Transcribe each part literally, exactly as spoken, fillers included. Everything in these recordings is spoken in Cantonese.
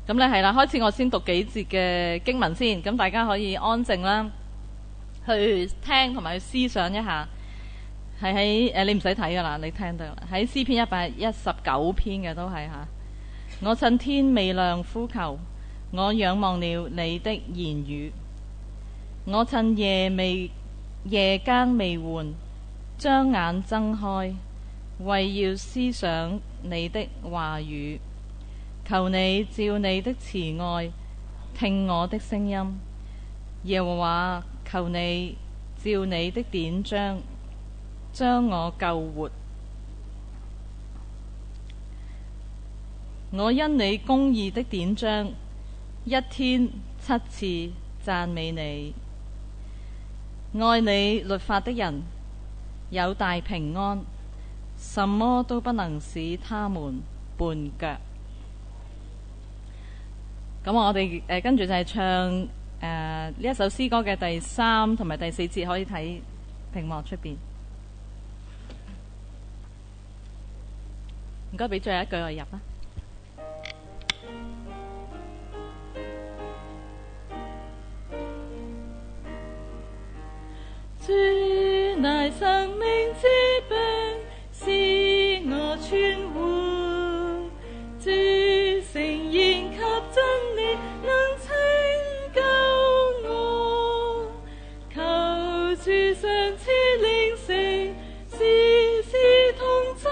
咁咧係啦，開始我先讀幾節嘅經文先，咁大家可以安靜啦，去聽同埋去思想一下。係喺誒，你唔使睇噶啦，你聽得啦。喺詩篇一百一十九篇嘅都係吓。我趁天未亮呼求，我仰望了你的言語。我趁夜未夜更未換，將眼睜開，為要思想你的話語。求你照你的慈愛聽我的聲音，耶和華，求你照你的典章將我救活。我因你公義的典章一天七次讚美你。愛你律法的人有大平安，什麼都不能使他們絆腳。咁我哋誒、呃、跟住就係唱誒呢、呃、一首詩歌嘅第三同埋第四節，可以睇屏幕出邊。唔該，俾最後一句我入啦。主乃生命之餅，使我存活。主誠然及真理能拯救我，求主上賜靈性，時時同在，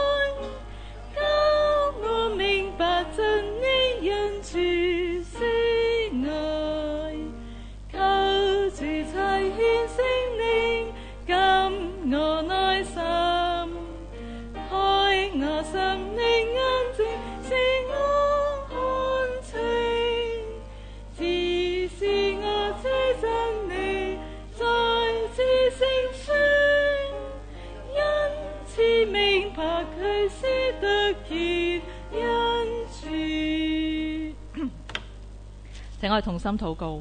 教我明白真理因主聖愛，求主差遣聖靈感我內心，開我心靈眼睛，使我看清，指示我這真理在知性上，因此明白佢是得見恩主。請我哋同心禱告。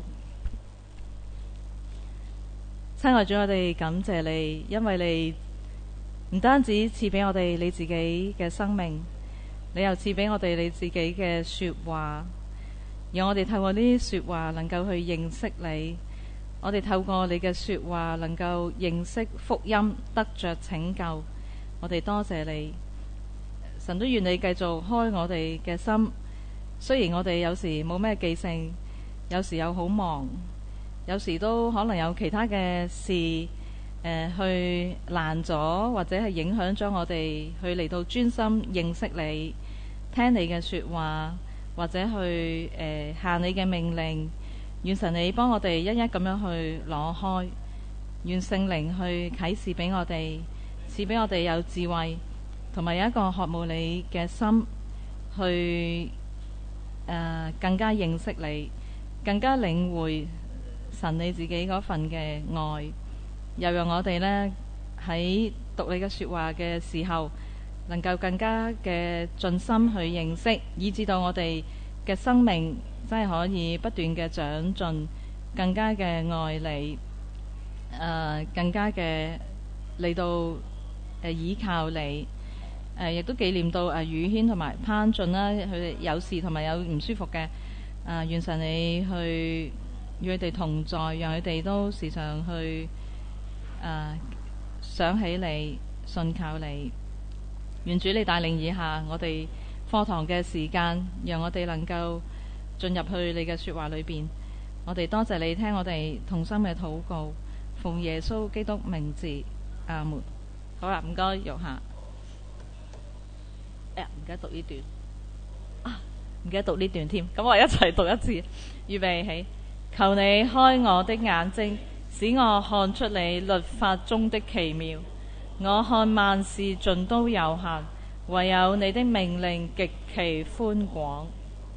親愛主，我哋感謝你，因為你唔單止賜俾我哋你自己嘅生命，你又賜俾我哋你自己嘅說話，讓我哋透過呢啲說話能夠去認識你。我哋透過你嘅說話能夠認識福音，得着拯救。我哋多謝你，神都願你繼續開我哋嘅心。雖然我哋有時冇咩記性，有時又好忙，有時都可能有其他嘅事誒、呃、去攔咗，或者係影響咗我哋去嚟到專心認識你，聽你嘅說話，或者去誒行、呃、你嘅命令。願神你幫我哋一一咁樣去攞開，願聖靈去啟示俾我哋，賜俾我哋有智慧，同埋有一個渴慕你嘅心，去誒、呃、更加認識你，更加領會神你自己嗰份嘅愛。又讓我哋呢喺讀你嘅說話嘅時候，能夠更加嘅盡心去認識，以至到我哋嘅生命真係可以不斷嘅長進，更加嘅愛你，誒、呃，更加嘅嚟到誒、呃、倚靠你，誒、呃，亦都紀念到誒宇軒同埋潘俊啦，佢哋有事同埋有唔舒服嘅，啊、呃，願神你去與佢哋同在，讓佢哋都時常去誒、呃、想起你，信靠你。願主你帶領以下我哋課堂嘅時間，讓我哋能夠進入去你嘅說話裏邊。我哋多謝你聽我哋同心嘅禱告，奉耶穌基督名字，阿門。好啦，唔該，容下。哎呀，唔記得讀呢段啊，唔記得讀呢段添。咁我一齊讀一次，預備起。求你開我的眼睛，使我看出你律法中的奇妙。我看萬事盡都有限，唯有你的命令極其寬廣。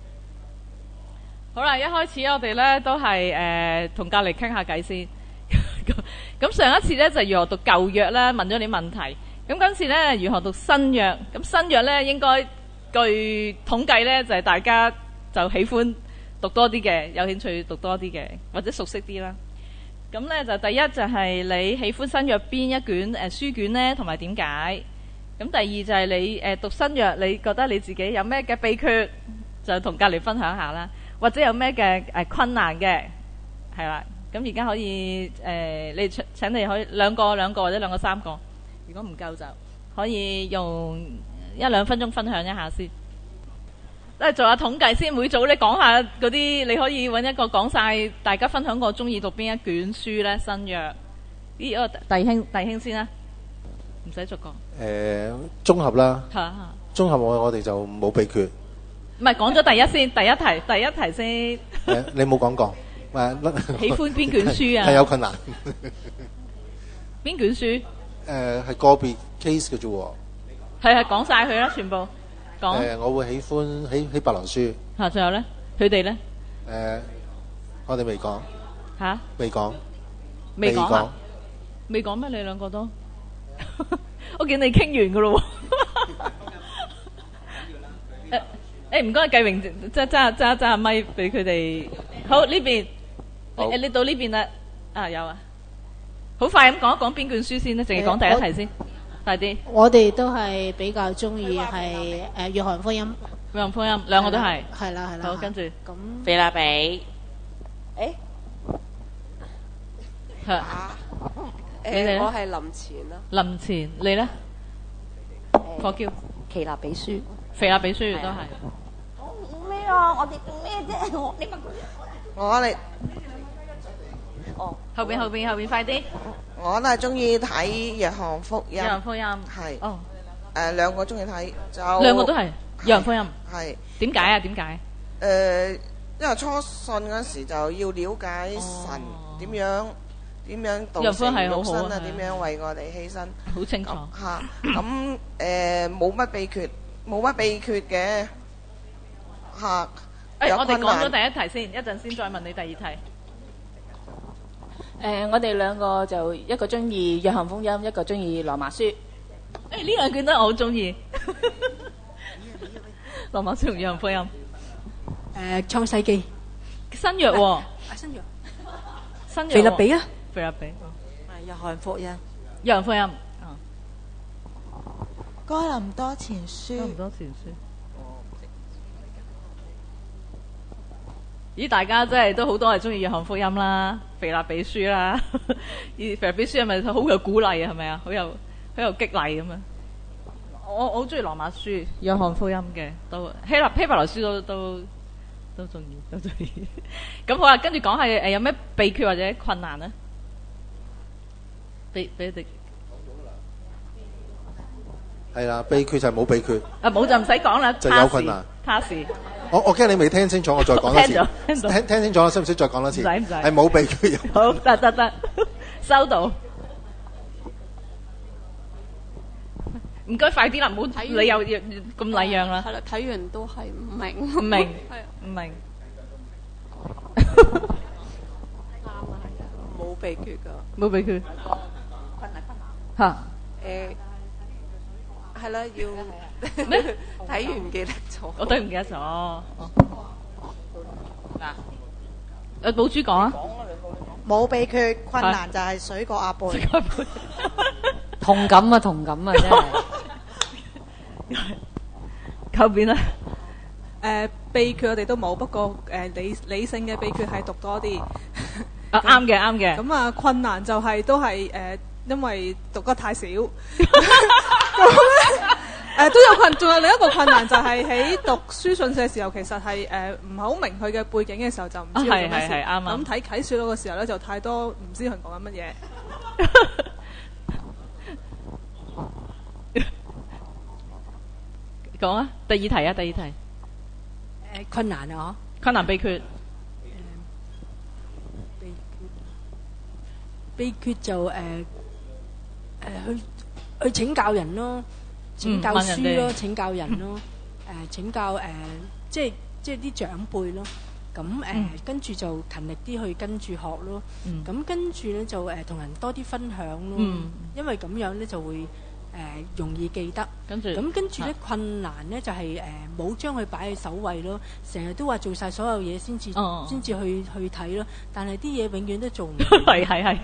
好啦，一開始我哋呢都係誒同隔籬傾下偈先。咁上一次呢就如何讀舊約呢，問咗你問題。咁今次呢如何讀新約？咁新約呢應該據統計呢就係大家就喜歡讀多啲嘅，有興趣讀多啲嘅，或者熟悉啲啦。咁呢就第一就係你喜歡新約邊一卷誒書卷呢，同埋點解？咁第二就係你誒讀新約，你覺得你自己有咩嘅秘訣？ 就同隔離分享下啦。或者有咩嘅誒困難嘅，係啦。咁而家可以誒、呃，你請請你可以兩個兩個或者兩個三個，如果唔夠就可以用一兩分鐘分享一下先。誒做下統計先，每組你講下嗰啲，你可以揾一個講晒，大家分享過中意讀邊一卷書咧？新約呢個弟兄弟兄先啦，唔使逐個。 誒綜合啦， 嚇綜合我我哋就冇秘訣。 唔係講咗第一先，第一題第一題先。 誒你冇講過誒？ 喜歡邊卷書啊？ 係有困難。 邊卷書？ 誒係個別 case 嘅啫喎。 係係講晒佢啦，全部講。 誒我會喜歡希希伯來書。 嚇，仲有咧？佢哋咧？ 誒我哋未講。 嚇？ 未講。 未講啊？未講咩？你兩個都？我見你傾完㗎咯喎。誒誒唔該，繼榮即係揸揸揸下咪俾佢哋。好呢邊，誒你到呢邊啦。啊有啊，好快咁講一講邊卷書先咧，淨係講第一題先，快啲。 我哋都係比較中意係誒約翰福音。 約翰福音兩個都係。 係啦係啦。 好，跟住。 咁。 腓立比。誒。 係。 誒，我係林前啦。 林前，你咧？何叫？ 腓立比書。 腓立比書都係。 咩啊？我哋咩啫？我你問我哋。 哦。後邊後邊後邊快啲。 我都係中意睇約翰福音。 約翰福音。 係。 哦。 誒兩個中意睇就。 兩個都係約翰福音。 係。點解啊？點解？ 誒，因為初信嗰時就要了解神點樣。點樣道成肉身啊？點樣為我哋犧牲？ 好清楚嚇咁誒，冇乜秘訣，冇乜秘訣嘅嚇。 誒，我哋講咗第一題先，一陣先再問你第二題。 誒，我哋兩個就一個中意約翰福音，一個中意羅馬書。 誒，呢兩卷都我好中意。羅馬書同約翰福音。 誒，創世記。 新約喎。 新約。 新約。 腓立比啊。 腓立比， 係約翰福音， 約翰福音， 哥林多前書， 哥林多前書。咦，大家真係都好多係中意約翰福音啦，腓立比書啦。而腓立比書係咪好有鼓勵啊？係咪啊？好有好有激勵咁樣。我我好中意羅馬書、約翰福音嘅，都希臘希伯來書都都都中意，都中意。咁好啦，跟住講下誒有咩秘訣或者困難咧？俾俾你哋係啦，秘訣就係冇秘訣。 啊冇就唔使講啦， 就有困難。 他時我我驚你未聽清楚，我再講多次。 聽咗聽到。 聽聽清楚啦，需唔需要再講多次？ 唔使唔使。 係冇秘訣。 好得得得，收到。唔該，快啲啦，唔好你又咁禮讓啦。 係啦，睇完都係唔明。 唔明。 係唔明。 冇秘訣噶， 冇秘訣。 困難困難。 嚇。 誒，係啦，要睇完唔記得咗。 我對唔記得咗。嗱，誒寶珠講啊。 冇秘訣，困難就係水過鴨背。 同感啊，同感啊，真係。 後邊咧。 誒秘訣我哋都冇，不過誒理理性嘅秘訣係讀多啲。 啊啱嘅啱嘅。 咁啊困難就係都係誒，因為讀得太少。咁咧誒都有困，仲有另一個困難就係喺讀書信嘅時候，其實係誒唔係好明佢嘅背景嘅時候就唔知佢做咩事。 係係係啱啱。 咁睇啟示錄嘅時候咧，就太多唔知佢講緊乜嘢。 講啊，第二題啊，第二題。 誒困難啊！ 困難秘訣。 秘訣就誒誒去去請教人咯，請教書咯，請教人咯，誒請教誒即係即係啲長輩咯。咁誒跟住就勤力啲去跟住學咯。咁跟住咧就誒同人多啲分享咯。因為咁樣咧就會誒容易記得。 跟住咁跟住咧困難咧就係誒冇將佢擺喺首位咯。成日都話做曬所有嘢先至先至去去睇咯。但係啲嘢永遠都做唔到。 係係係。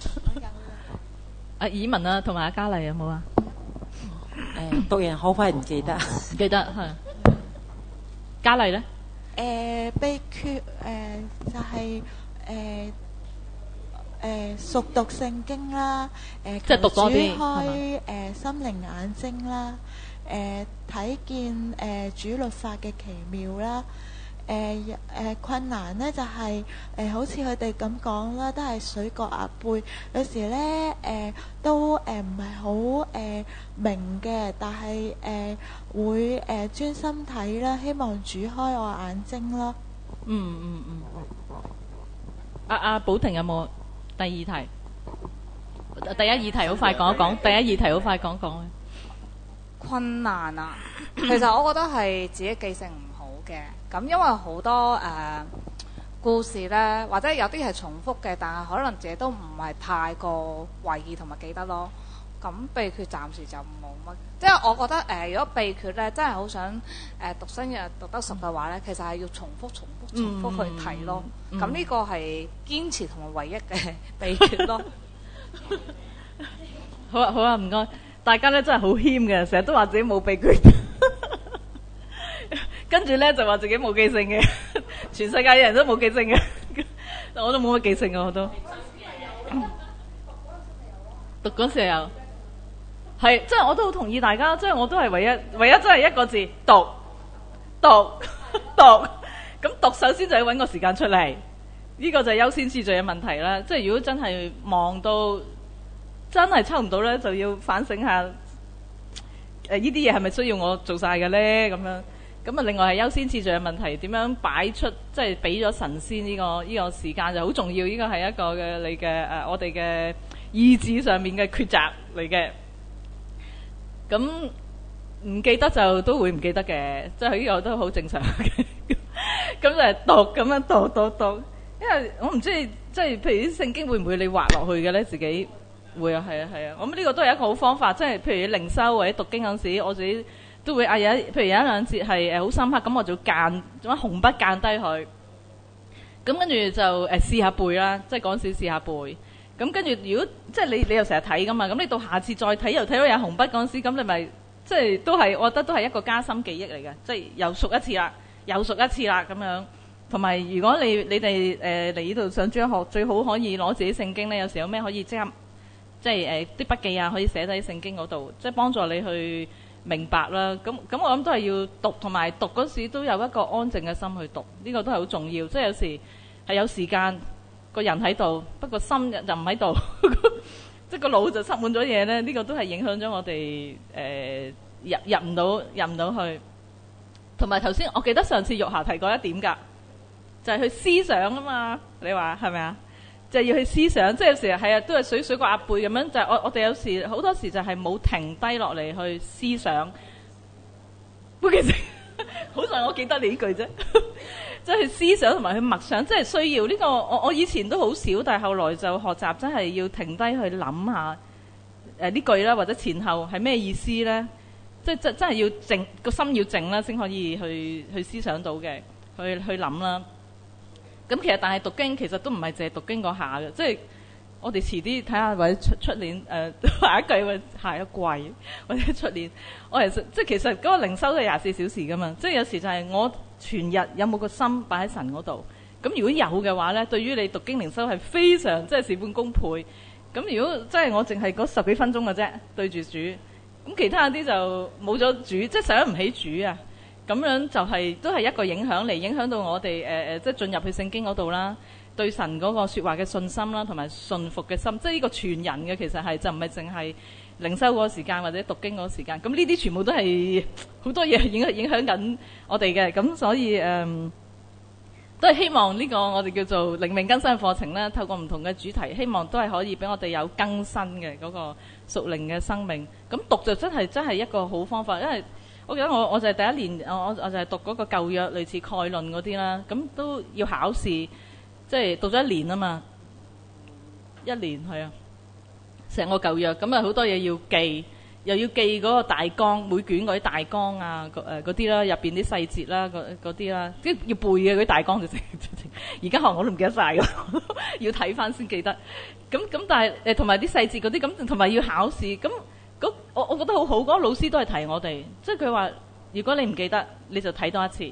阿以文啊，同埋阿嘉麗有冇啊？ 誒讀完好快唔記得。 記得係。 嘉麗咧？ 誒、呃、秘訣誒、呃、就係誒誒熟讀聖經啦，誒、呃、 即係讀多啲， 求主開誒、呃、心靈眼睛啦，誒、呃、睇見誒、呃、主律法嘅奇妙啦。誒、呃、誒、呃、困難咧就係、是、誒、呃、好似佢哋咁講啦，都係水過鴨背，有時咧誒、呃、都誒唔係好誒明嘅，但係誒、呃、會誒、呃、專心睇啦，希望主開我眼睛啦。 嗯嗯嗯。阿阿寶婷有冇第二題？第一二題好快講一講，第一二題好快講一講。 困難啊，其實我覺得係自己記性唔好嘅。咁因為好多誒、呃、故事呢，或者有啲係重複嘅，但係可能自己都唔係太過懷疑同埋記得咯。咁秘訣暫時就冇乜，即係我覺得誒、呃，如果秘訣呢，真係好想誒、呃、讀新約讀得熟嘅話呢，其實係要重複、重複、重複去睇咯。咁呢、嗯、個係堅持同埋唯一嘅秘訣咯。 好啊，好啊，唔該。大家呢真係好謙嘅，成日都話自己冇秘訣。跟住咧就話自己冇記性嘅，全世界嘅人都冇記性嘅，我都冇乜記性嘅我都。讀嗰時候有，係即係我都好同意大家，即係我都係唯一唯一真係一個字讀讀讀，咁讀首先就要揾個時間出嚟，呢個就係優先次序嘅問題啦。即係如果真係忙到真係抽唔到咧，就要反省下，誒呢啲嘢係咪需要我做晒嘅咧？咁樣。咁啊，另外係優先次序嘅問題，點樣擺出即係俾咗神仙呢、這個呢、這個時間就好重要。呢、這個係一個嘅你嘅誒、呃，我哋嘅意志上面嘅抉擇嚟嘅。咁唔記得就都會唔記得嘅，即係呢個都好正常嘅。咁就係讀咁樣讀讀讀，因為我唔知即係譬如啲聖經會唔會你畫落去嘅咧？自己會啊，係啊，係啊。咁呢個都係一個好方法，即係譬如靈修或者讀經嗰陣時，我自己。都會啊！有譬如有一兩節係誒好深刻，咁我就間用紅筆間低佢，咁跟住就誒、呃、試下背啦，即係嗰陣時試下背。咁跟住如果即係你你又成日睇噶嘛，咁你到下次再睇又睇到有紅筆嗰陣時，咁你咪即係都係我覺得都係一個加深記憶嚟嘅，即係又熟一次啦，又熟一次啦咁樣。同埋如果你你哋誒嚟呢度上中學，最好可以攞自己聖經咧，有時有咩可以即刻即係誒啲筆記啊，可以寫低聖經嗰度，即係幫助你去。明白啦，咁咁我諗都係要讀，同埋讀嗰時都有一個安靜嘅心去讀，呢、這個都係好重要。即係有時係有時間個人喺度，不過心就唔喺度，即係個腦就塞滿咗嘢咧。呢、這個都係影響咗我哋誒、呃、入入唔到入唔到去。同埋頭先我記得上次玉霞提過一點㗎，就係、是、去思想啊嘛。你話係咪啊？就係、是、要去思想，即係有時係啊，都係水水過鴨背咁樣。就係、是、我我哋有時好多時就係冇停低落嚟去思想。不過其實好在我記得你呢句啫，即係去思想同埋去默想，即係需要呢、這個。我我以前都好少，但係後來就學習真係要停低去諗下誒呢句啦，或者前後係咩意思咧？即係真真係要靜，個心要靜啦，先可以去去思想到嘅，去去諗啦。咁其實但係讀經其實都唔係淨係讀經嗰下嘅，即係我哋遲啲睇下或者出出年誒、呃、下一季或者下一季或者出年，我其實即係其實嗰個靈修都係廿四小時噶嘛，即係有時就係我全日有冇個心擺喺神嗰度。咁如果有嘅話咧，對於你讀經靈修係非常即係事半功倍。咁如果即係我淨係嗰十幾分鐘嘅啫對住主，咁其他啲就冇咗主，即係想唔起主啊。咁樣就係、是、都係一個影響嚟，影響到我哋誒誒，即係進入去聖經嗰度啦，對神嗰個説話嘅信心啦，同埋信服嘅心，即係呢個全人嘅其實係就唔係淨係靈修嗰個時間或者讀經嗰個時間。咁呢啲全部都係好多嘢影影響緊我哋嘅。咁所以誒、嗯，都係希望呢個我哋叫做靈命更新課程啦，透過唔同嘅主題，希望都係可以俾我哋有更新嘅嗰個屬靈嘅生命。咁讀就真係真係一個好方法，因為我記得我我就係第一年，我我就係讀嗰個舊約類似概論嗰啲啦，咁都要考試，即係讀咗一年啊嘛，一年係啊，成個舊約，咁啊好多嘢要記，又要記嗰個大綱，每卷嗰啲大綱啊，誒嗰啲啦，入邊啲細節啦，嗰啲啦，即係要背嘅嗰啲大綱就成，而家可能我都唔記得晒㗎，要睇翻先記得。咁咁但係誒同埋啲細節嗰啲，咁同埋要考試咁。咁我我覺得好好，嗰個老師都係提我哋，即係佢話：如果你唔記得，你就睇多一次；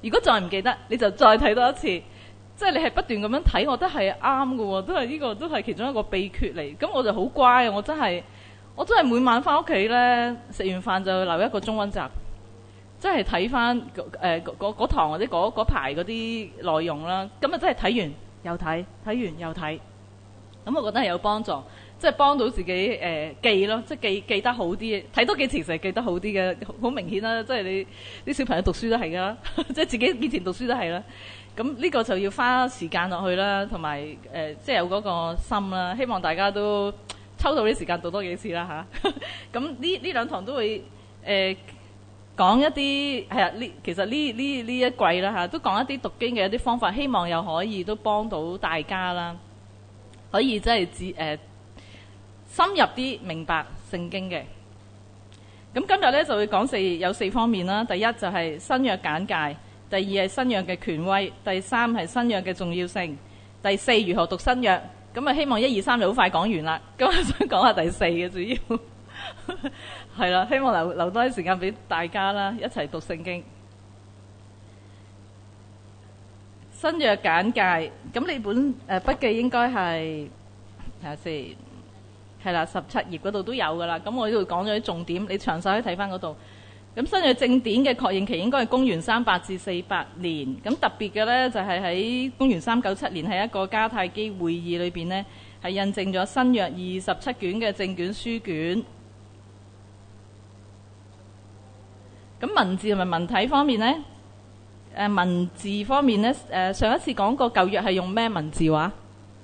如果再唔記得，你就再睇多一次。即係你係不斷咁樣睇，我覺得係啱㗎喎，都係呢個都係其中一個秘訣嚟。咁我就好乖啊！我真係我真係每晚翻屋企咧，食完飯就留一個鐘溫習，即係睇翻誒嗰堂或者嗰排嗰啲內容啦。咁啊真係睇完又睇，睇完又睇。咁我覺得係有幫助，即係幫到自己誒、呃、記咯，即係記記得好啲，睇多幾次就係記得好啲嘅，好明顯啦。即係你啲小朋友讀書都係㗎啦，即係自己面前讀書都係啦。咁呢個就要花時間落去啦，同埋誒即係有嗰個心啦。希望大家都抽到啲時間讀多幾次啦嚇。咁呢呢兩堂都會誒、呃、講一啲係啊，呢其實呢呢呢一季啦嚇，都講一啲讀經嘅一啲方法，希望又可以都幫到大家啦，可以即係自誒深入啲明白聖經嘅。咁今日咧就會講四有四方面啦。第一就係新約簡介。第二係新約嘅權威，第三係新約嘅重要性，第四如何讀新約。咁啊，希望一二三就好快講完啦。咁我想講下第四嘅主要係啦，希望留留多啲時間俾大家啦，一齊讀聖經。新約簡介，咁你本誒筆記應該係睇下先，係啦，十七頁嗰度都有噶啦。咁我呢度講咗啲重點，你詳細可以睇翻嗰度。咁新約正典嘅確認期應該係公元三百至四百年。咁特別嘅呢，就係喺公元三九七年喺一個迦太基會議裏邊呢，係印證咗新約二十七卷嘅正卷書卷。咁文字同埋文體方面呢，誒文字方面呢，誒上一次講過舊約係用咩文字話？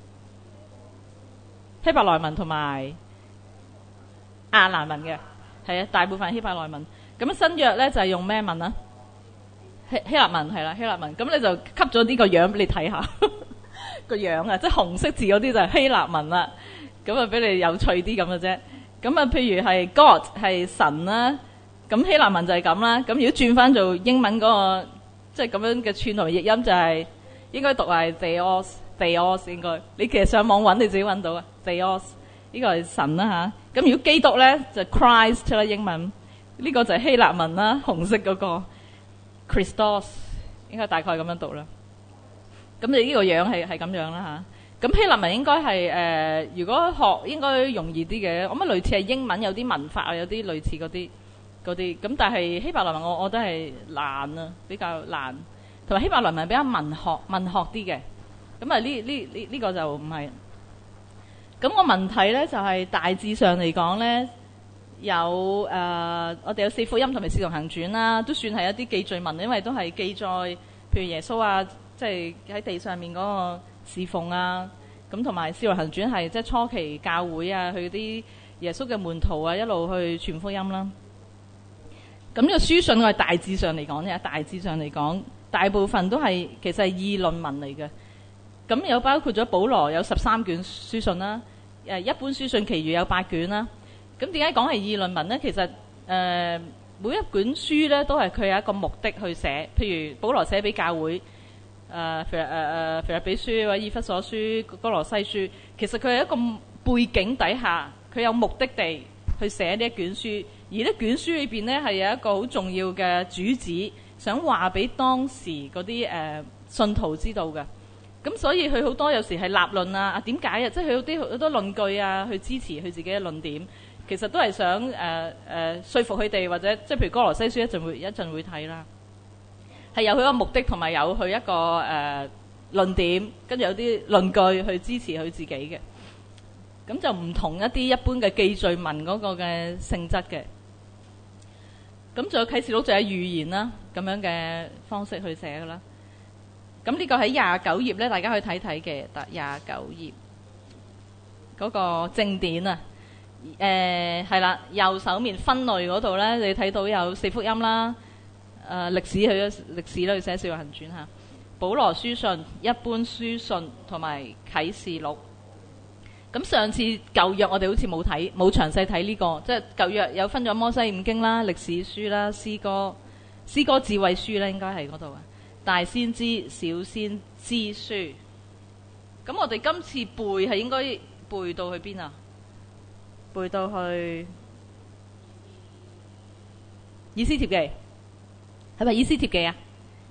希伯來文同埋亞蘭文嘅，係啊，大部分希伯來文。咁新約咧就係、是、用咩文啊？希希臘文係啦，希臘文。咁你就吸咗呢個樣俾你睇下個樣啊，即係紅色字嗰啲就係希臘文啦。咁啊，俾你有趣啲咁嘅啫。咁啊，譬如係 God 係神啦，咁希臘文就係咁啦。咁如果轉翻做英文嗰、那個，即係咁樣嘅串同譯音就係、是、應該讀係 Theos，Theos 應該。你其實上網揾你自己揾到啊 Theos 呢個係神啦嚇。咁如果基督咧就 Christ 啦英文。呢個就係希臘文啦，紅色嗰個 Christos 應該大概咁樣讀啦。咁你呢個樣係係咁樣啦嚇。咁希臘文應該係誒，如果學應該容易啲嘅。我諗類似係英文有啲文法啊，有啲類似嗰啲嗰啲。咁但係希伯來文我我覺得係難啊，比較難。同埋希伯來文比較文學文學啲嘅。咁啊呢呢呢呢個就唔係。咁個文體咧就係、是、大致上嚟講咧。有誒、呃，我哋有四福音同埋使徒行傳啦，都算係一啲記敘文，因為都係記載，譬如耶穌啊，即係喺地上面嗰個侍奉啊，咁同埋使徒行傳係即係初期教會啊，佢啲耶穌嘅門徒啊，一路去傳福音啦。咁呢個書信我係大致上嚟講咧，大致上嚟講，大部分都係其實係議論文嚟嘅。咁有包括咗保羅有十三卷書信啦，誒一般書信其餘有八卷啦。咁點解講係議論文呢？其實誒、呃、每一卷書咧都係佢有一個目的去寫。譬如保羅寫俾教會，誒誒誒腓立比書或者以弗所書、哥羅西書，其實佢係一個背景底下，佢有目的地去寫呢一卷書。而呢卷書裏邊呢，係有一個好重要嘅主旨，想話俾當時嗰啲誒信徒知道嘅。咁所以佢好多有時係立論啊，啊點解啊？即係佢有啲好多論據啊，去支持佢自己嘅論點。其實都係想誒誒、呃呃、說服佢哋，或者即係譬如哥羅西書一陣會一陣會睇啦，係有佢個目的同埋有佢一個誒、呃、論點，跟住有啲論據去支持佢自己嘅。咁就唔同一啲一般嘅記敘文嗰個嘅性質嘅。咁仲有啟示錄就係預言啦，咁樣嘅方式去寫㗎啦。咁呢個喺廿九頁咧，大家可以睇睇嘅，得廿九頁嗰個正典啊。誒係啦，右手面分類嗰度咧，你睇到有四福音啦，誒、呃、歷史去咗歷史咧，去寫《使徒行傳》嚇，保羅書信、一般書信同埋啟示錄。咁上次舊約我哋好似冇睇，冇詳細睇呢個，即係舊約有分咗摩西五經啦、歷史書啦、詩歌、詩歌智慧書咧，應該係嗰度啊，大先知、小先知書。咁我哋今次背係應該背到去邊啊？背到去以斯帖記，係咪以斯帖記啊？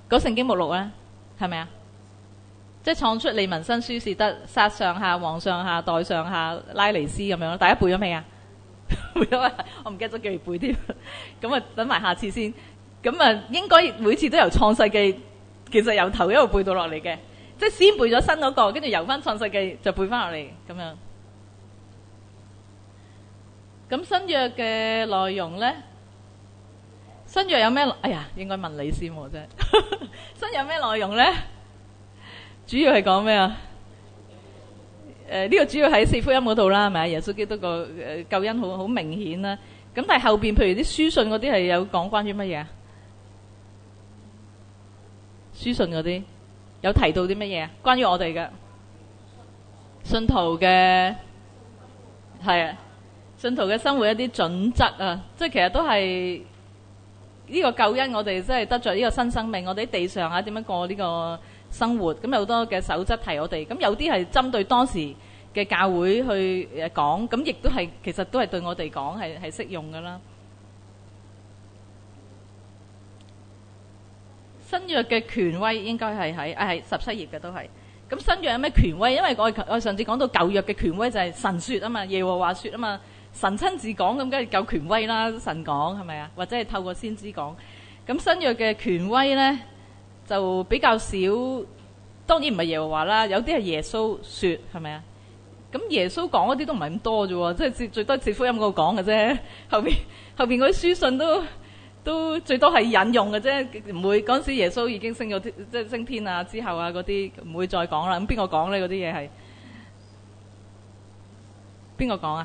嗰聖經目錄咧，係咪啊？即係創出利民申書士得撒上下王上下代上下拉尼斯咁樣，大家背咗未啊？背咗，我唔記得咗叫佢背添。咁啊，等埋下次先。咁啊，應該每次都由創世記，其實由頭一路背到落嚟嘅，即係先背咗新嗰個，跟住由翻創世記就背翻落嚟咁樣。咁新約嘅內容咧，新約有咩？哎呀，應該問你先喎，真係。新約有咩內容咧？主要係講咩啊？誒、呃、呢、這個主要喺四福音嗰度啦，係咪啊？耶穌基督個誒救恩好好明顯啦。咁但係後邊，譬如啲書信嗰啲係有講關於乜嘢啊？書信嗰啲有提到啲乜嘢啊？關於我哋嘅信徒嘅係啊，信徒嘅生活一啲準則啊，即係其實都係呢個救恩，我哋即係得著呢個新生命，我哋喺地上啊點樣過呢個生活，咁有好多嘅守則提我哋，咁有啲係針對當時嘅教會去誒講，咁亦都係其實都係對我哋講係係適用噶啦。新約嘅權威應該係喺啊係十七頁嘅都係。咁新約有咩權威？因為我我上次講到舊約嘅權威就係神說啊嘛，耶和華說啊嘛，神親自講，咁梗係夠權威啦。神講係咪啊？或者係透過先知講。咁新約嘅權威咧，就比較少，當然唔係耶和華啦，有啲係耶穌說，係咪啊？咁耶穌講嗰啲都唔係咁多啫喎，即係最多四福音嗰度講嘅啫，後邊後邊嗰啲書信都都最多係引用嘅啫，唔會嗰陣時耶穌已經升咗即係升天啊之後啊嗰啲唔會再講啦。咁邊個講咧？嗰啲嘢係邊個講啊？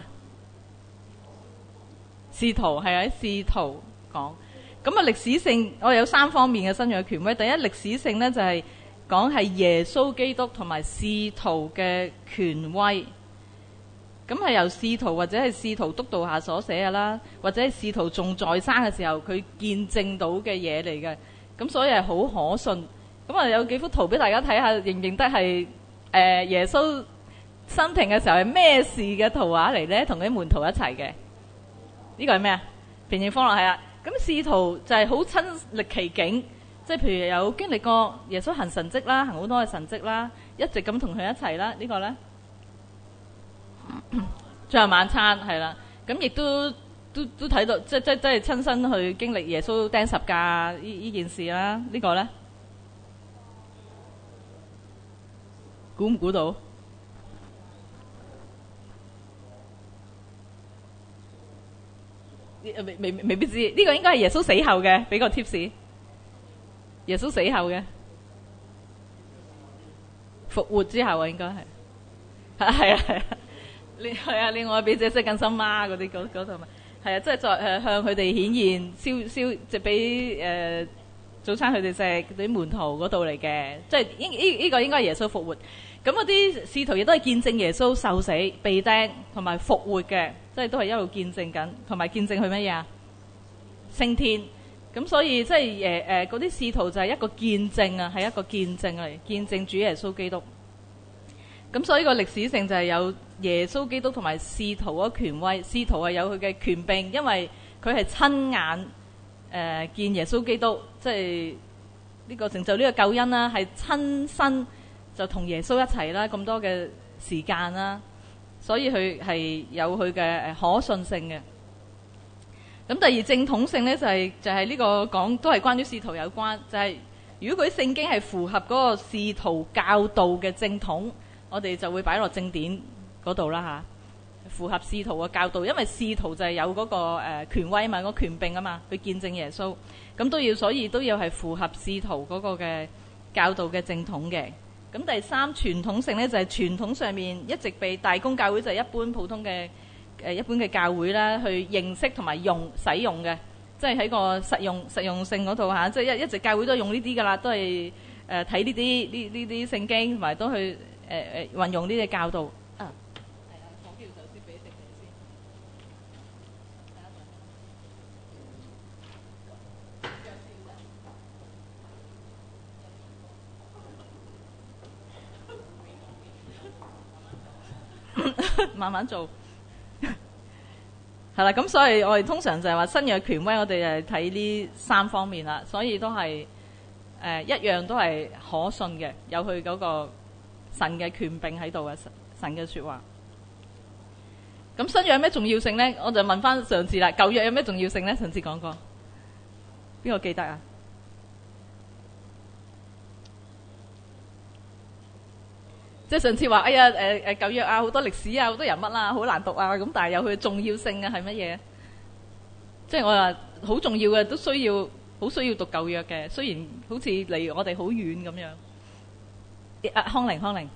使徒係啊，使徒講。咁啊，歷史性我哋有三方面嘅新約權威。第一，歷史性咧就係講係耶穌基督同埋使徒嘅權威。咁係由使徒或者係使徒督導下所寫嘅啦，或者係使徒仲在生嘅時候佢見證到嘅嘢嚟嘅。咁所以係好可信。咁啊，有幾幅圖俾大家睇下，認唔認得係誒耶穌生平嘅時候係咩事嘅圖畫嚟咧？同佢啲門徒一齊嘅。呢個係咩啊？平靜方樂係啊。咁使徒就係好親歷其境，即係譬如有經歷過耶穌行神蹟啦，行好多嘅神蹟啦，一直咁同佢一齊啦。呢個咧，最後晚餐係啦，咁亦都都都睇到，即即即係親身去經歷耶穌釘十架呢呢件事啦。呢個咧，估唔估到？未未未必知，呢、這個應該係耶穌死後嘅，俾個 tips。耶穌死後嘅復活之後啊，應該係係係啊係啊，另係啊另外俾姐姐更深媽嗰啲嗰嗰度嘛，係啊，即係再誒向佢哋顯現燒燒，即係俾誒早餐佢哋食啲門徒嗰度嚟嘅，即係呢呢呢個應該係耶穌復活。咁嗰啲使徒亦都係見證耶穌受死、被釘同埋復活嘅，即係都係一路見證緊，同埋見證佢乜嘢啊？升天。咁所以即係誒誒嗰啲使徒就係一個見證啊，係一個見證嚟，見證主耶穌基督。咁所以個歷史性就係有耶穌基督同埋使徒嘅權威，使徒係有佢嘅權柄，因為佢係親眼誒、呃、見耶穌基督，即係呢個成就呢個救恩啦，係親身。就同耶穌一齊啦，咁多嘅時間啦，所以佢係有佢嘅誒可信性嘅。咁第二正統性咧就係、是、就係、是、呢個講都係關於使徒有關，就係、是、如果佢聖經係符合嗰個使徒教導嘅正統，我哋就會擺落正典嗰度啦嚇。符合使徒嘅教導，因為使徒就係有嗰、那個誒、呃、權威嘛，嗰、那個權柄啊嘛，去見證耶穌，咁都要所以都要係符合使徒嗰個嘅教導嘅正統嘅。咁第三傳統性咧就係、是、傳統上面一直被大公教會就係一般普通嘅誒、呃、一般嘅教會啦去認識同埋用使用嘅，即係喺個實用實用性嗰度嚇，即係一一直教會都用呢啲噶啦，都係誒睇呢啲呢呢啲聖經同埋都去誒誒、呃、運用呢啲教導。啊，係啊，我叫首先俾聖慢慢做，係啦，咁所以我哋通常就係話新約權威，我哋係睇呢三方面啦，所以都係呃、一樣都係可信嘅，有佢嗰個神嘅權柄喺度嘅，神嘅說話。咁新約有咩重要性呢？我就問翻上次啦，舊約有咩重要性呢？上次講過，邊個記得啊？即係上次話，哎呀，誒誒舊約啊，好多歷史啊，好多人物啊，好難讀啊，咁但係有佢嘅重要性啊，係乜嘢？即係我話好重要嘅，都需要好需要讀舊約嘅，雖然好似離我哋好遠咁樣。啊，康寧，康寧。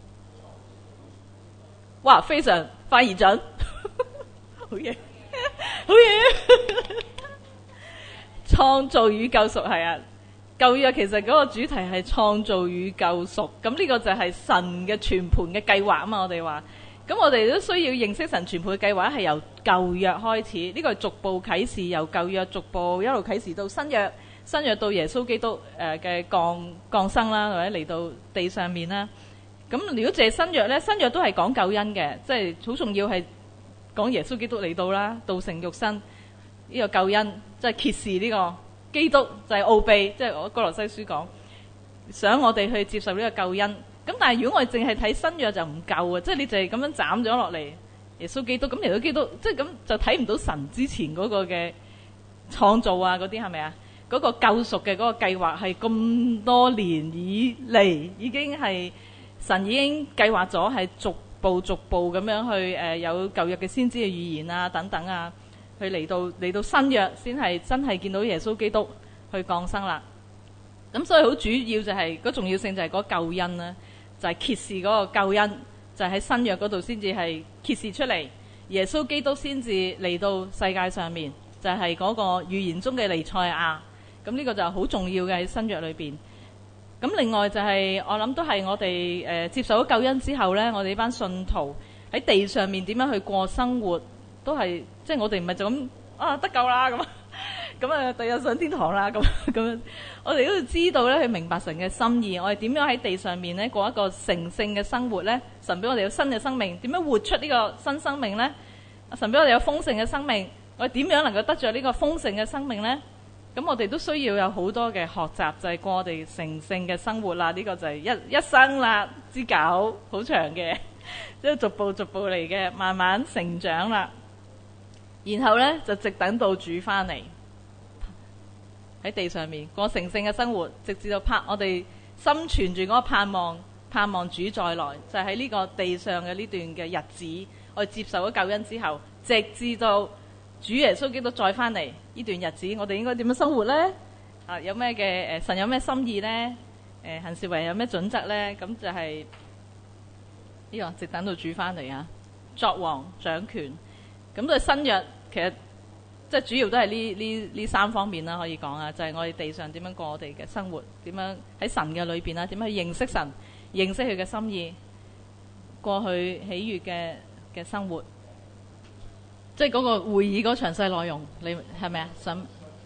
哇，非常快而準，好嘢，好嘢！創造與救贖係啊，舊約其實嗰個主題係創造與救贖，咁呢個就係神嘅全盤嘅計劃啊嘛，我哋話，咁我哋都需要認識神全盤嘅計劃係由舊約開始，呢、這個係逐步啟示，由舊約逐步一路啟示到新約，新約到耶穌基督誒嘅降降生啦，或者嚟到地上面啦。咁如果淨係新約咧，新約都係講救恩嘅，即係好重要係講耶穌基督嚟到啦，道成肉身呢、這個救恩，即係揭示呢個基督就係奧秘，即係我哥羅西書講，想我哋去接受呢個救恩。咁但係如果我哋淨係睇新約就唔夠啊，即係你就係咁樣斬咗落嚟耶穌基督，咁耶穌基督即係咁就睇唔到神之前嗰個嘅創造啊嗰啲係咪啊？嗰、那個救贖嘅嗰個計劃係咁多年以嚟已經係。神已經計劃咗係逐步逐步咁樣去誒、呃、有舊約嘅先知嘅預言啊等等啊，去嚟到嚟到新約先係真係見到耶穌基督去降生啦。咁所以好主要就係、是、嗰重要性就係嗰救恩啦，就係、是、揭示嗰個救恩，就喺、是、新約嗰度先至係揭示出嚟，耶穌基督先至嚟到世界上面，就係、是、嗰個預言中嘅彌賽亞。咁呢個就好重要嘅喺新約裏邊。咁另外就係、是、我諗都係我哋誒、呃、接受咗救恩之後呢，我哋呢班信徒喺地上面點樣去過生活，都係即係我哋唔係就咁啊得救啦咁，咁啊第日上天堂啦咁咁樣，我哋都要知道咧去明白神嘅心意，我哋點樣喺地上面呢過一個成聖嘅生活呢？神俾我哋有新嘅生命，點樣活出呢個新生命呢？神俾我哋有豐盛嘅生命，我哋點樣能夠得着呢個豐盛嘅生命呢？咁我哋都需要有好多嘅學習，就係、是、過我哋成聖嘅生活啦。呢、這個就係一一生啦之久，好長嘅，即係逐步逐步嚟嘅，慢慢成長啦。然後呢，就直等到主翻嚟喺地上面過成聖嘅生活，直至到盼我哋心存住嗰個盼望，盼望主再來，就喺、是、呢個地上嘅呢段嘅日子，我哋接受咗救恩之後，直至到主耶穌基督再翻嚟呢段日子，我哋應該點樣生活呢？啊，有咩嘅誒神有咩心意呢？誒、呃、行事為人有咩準則呢？咁就係呢個直等到主翻嚟啊，作王掌權。咁對新約其實即係主要都係呢呢呢三方面啦，可以講啊，就係、是、我哋地上點樣過我哋嘅生活，點樣喺神嘅裏邊啦，點樣去認識神，認識佢嘅心意，過去喜悅嘅嘅生活。即係嗰個會議嗰詳細內容，你係咪啊？想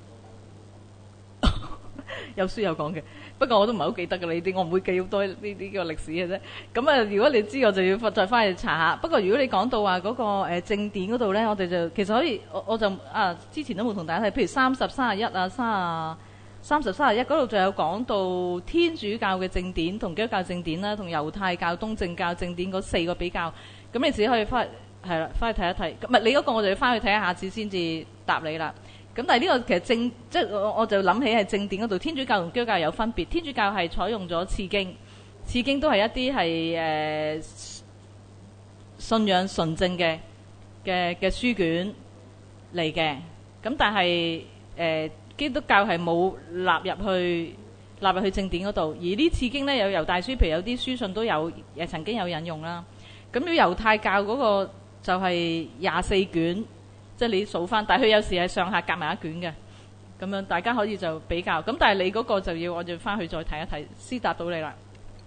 有書有講嘅，不過我都唔係好記得嘅呢啲，我唔會記好多呢啲個歷史嘅啫。咁啊，如果你知，我就要再翻去查下。不過如果你講到話嗰個誒正典嗰度咧，我哋就其實可以，我我就啊之前都冇同大家睇，譬如三十、三十一啊、三三十、三十一嗰度就有講到天主教嘅正典同基督教正典啦，同猶太教、東正教正典嗰四個比較。咁你自己可以翻。係啦，翻去睇一睇。唔係你嗰個，我就要翻去睇一下次先至答你啦。咁但係呢個其實正，即係我我就諗起係正典嗰度，天主教同基督教有分別。天主教係採用咗次經，次經都係一啲係誒信仰純正嘅嘅嘅書卷嚟嘅。咁但係誒、呃、基督教係冇納入去納入去正典嗰度。而呢次經咧有猶大書，譬如有啲書信都有誒曾經有引用啦。咁如果猶太教嗰、那個就係廿四卷，即係你數翻，但係佢有時係上下夾埋一卷嘅，咁樣大家可以就比較。咁但係你嗰個就要我就翻去再睇一睇，先答到你啦。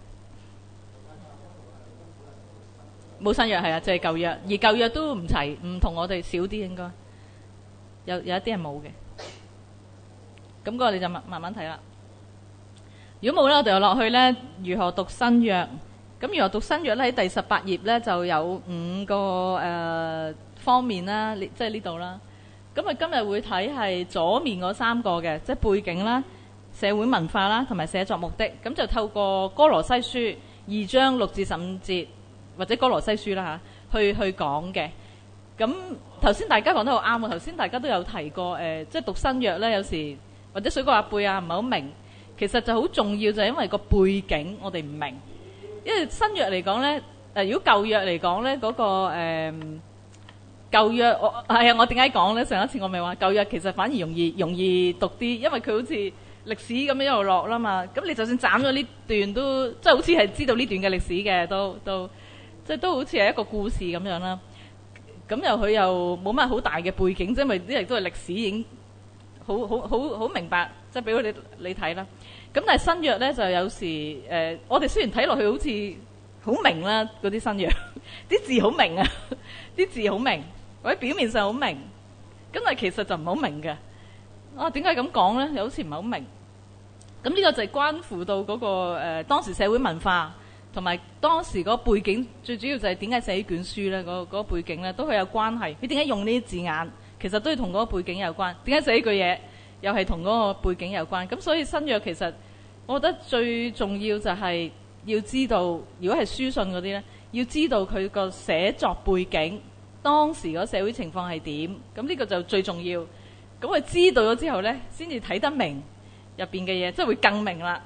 冇新約係啊，即係舊約，而舊約都唔齊，唔同我哋少啲應該，有有一啲係冇嘅。咁嗰個你就慢慢慢睇啦。如果冇咧，我哋又落去咧，如何讀新約？咁如何讀新約咧？喺第十八頁咧就有五個誒、呃、方面啦，即係呢度啦。咁啊今日會睇係左面嗰三個嘅，即係背景啦。 社會文化啦，同埋寫作目的。咁就透過歌羅西書二章六至十五節，或者歌羅西書啦嚇，去去講嘅。咁頭先大家講得好啱喎，頭先大家都有提過誒、呃，即係讀新約咧，有時或者水過鴨背啊，唔係好明。其實就好重要，就係因為個背景我哋唔明。因為新約嚟講咧，誒如果舊約嚟講咧，嗰、那個誒、呃、舊約我係啊，我點解講咧？上一次我咪話舊約其實反而容易容易讀啲，因為佢好似歷史咁樣一路落啦嘛。咁你就算斬咗呢段都，即係好似係知道呢段嘅歷史嘅，都都即係都好似係一個故事咁樣啦。咁又佢又冇乜好大嘅背景，即係因為啲亦都係歷史已經好好好好明白，即係俾你你睇啦。咁但係新約咧就有時誒、呃，我哋雖然睇落去好似好明啦，嗰啲新約啲字好明啊，啲字好明，或者表面上好明，咁但係其實就唔係好明嘅。啊，點解咁講咧？又好似唔係好明。咁呢個就係關乎到嗰、那個誒、呃、當時社會文化同埋當時嗰個背景，最主要就係點解寫呢卷書咧？嗰、那、嗰、個那個背景咧都係有關係。你點解用呢啲字眼？其實都要同嗰個背景有關。點解寫呢句嘢？又係同嗰個背景有關，咁所以新約其實我覺得最重要就係要知道，如果係書信嗰啲呢，要知道佢個寫作背景，當時嗰社會情況係點，咁呢個就最重要。咁佢知道咗之後呢，先至睇得明入邊嘅嘢，即係會更明啦。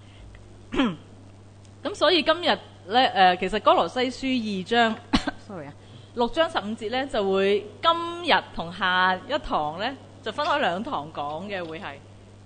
咁所以今日呢，誒、呃，其實歌羅西書二章，sorry 啊，六章十五節呢，就會今日同下一堂呢。就分開兩堂講嘅會係，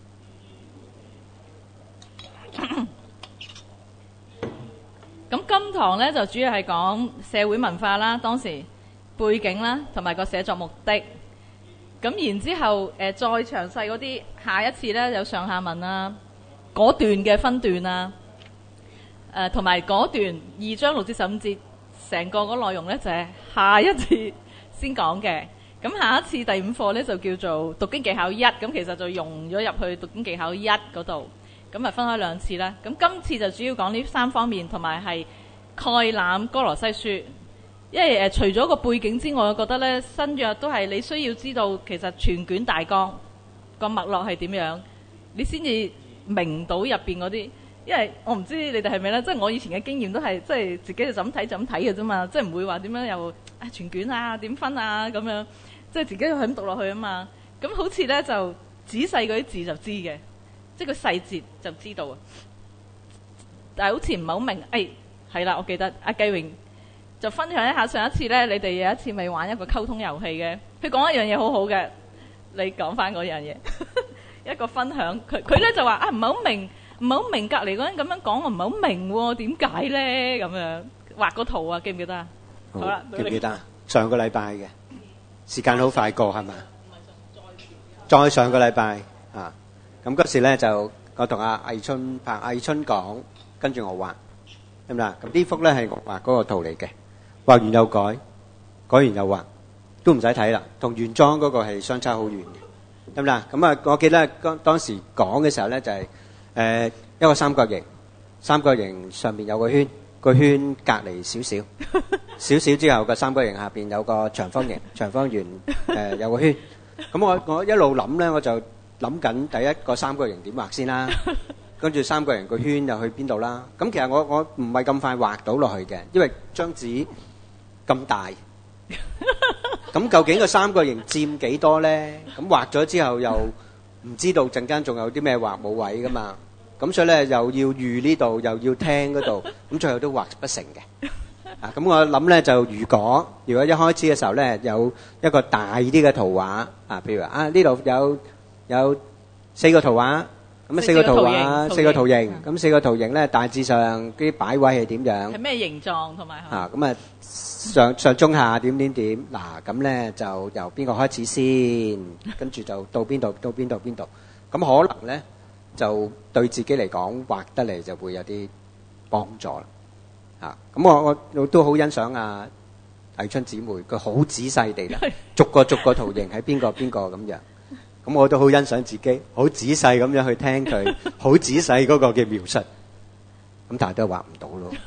咁今堂咧就主要係講社會文化啦，當時背景啦，同埋個寫作目的。咁然之後誒、呃、再詳細嗰啲，下一次咧有上下文啊，嗰段嘅分段啊，誒同埋嗰段二章六至十五節，成個嗰內容咧就係、是、下一次先講嘅。咁下一次第五課咧就叫做讀經技巧一，咁其實就融咗入去讀經技巧一嗰度，咁啊分開兩次啦。咁今次就主要講呢三方面，同埋係概覽歌羅西書。因為誒、呃、除咗個背景之外，我覺得咧新約都係你需要知道其實全卷大綱個脈絡係點樣，你先至明到入邊嗰啲。因為我唔知你哋係咪咧，即係我以前嘅經驗都係即係自己就咁睇就咁睇嘅啫嘛，即係唔會話點樣又啊全卷啊點分啊咁樣。即係自己係咁讀落去啊嘛，咁好似咧就仔細嗰啲字就知嘅，即係個細節就知道啊。但係好似唔係好明，誒係啦，我記得阿繼榮就分享一下上一次咧，你哋有一次咪玩一個溝通遊戲嘅，佢講一樣嘢好好嘅，你講翻嗰樣嘢，一個分享，佢佢咧就話啊唔係好明，唔係好明隔離嗰人咁樣講，我唔係好明喎，點解咧咁樣畫個圖啊，記唔記得啊？好啦， 記唔記得啊？上個禮拜嘅。時間好快過係嘛？再上個禮拜啊，咁嗰時咧就我同阿魏春拍魏春講，跟住我畫，係咪啊？咁呢幅咧係我畫嗰個圖嚟嘅，畫完又改，改完又畫，都唔使睇啦，同原裝嗰個係相差好遠嘅，係咪啊？咁啊，我記得當當時講嘅時候咧就係誒一個三角形，三角形上面有個圈。個圈隔離少少，少少之後個三角形下邊有個長方形，長方圓誒有個圈。咁我我一路諗咧，我就諗緊第一個三角形點畫先啦，跟住三角形個圈又去邊度啦。咁其實我我唔係咁快畫到落去嘅，因為張紙咁大。咁究竟個三角形佔幾多咧？咁畫咗之後又唔知道陣間仲有啲咩畫冇位噶嘛？咁所以咧又要預呢度，又要聽嗰度，咁最後都畫不成嘅。啊，咁我諗咧就如果如果一開始嘅時候咧有一個大啲嘅圖畫，啊，譬如話啊呢度有有四個圖畫，咁啊四個圖畫四個圖形，咁四個圖形咧大致上啲擺位係點樣？係咩形狀同埋？啊，咁啊上上中下點點點，嗱咁咧就由邊個開始先，跟住就到邊度到邊度邊度，咁可能咧。就對自己嚟講畫得嚟就會有啲幫助啦，嚇！咁我我都好欣賞阿魏春姊妹，佢好仔細地啦，逐個逐個圖形喺邊個邊個咁樣，咁我都好欣賞自己，好仔細咁樣去聽佢，好仔細嗰個嘅描述，咁但係都畫唔到咯。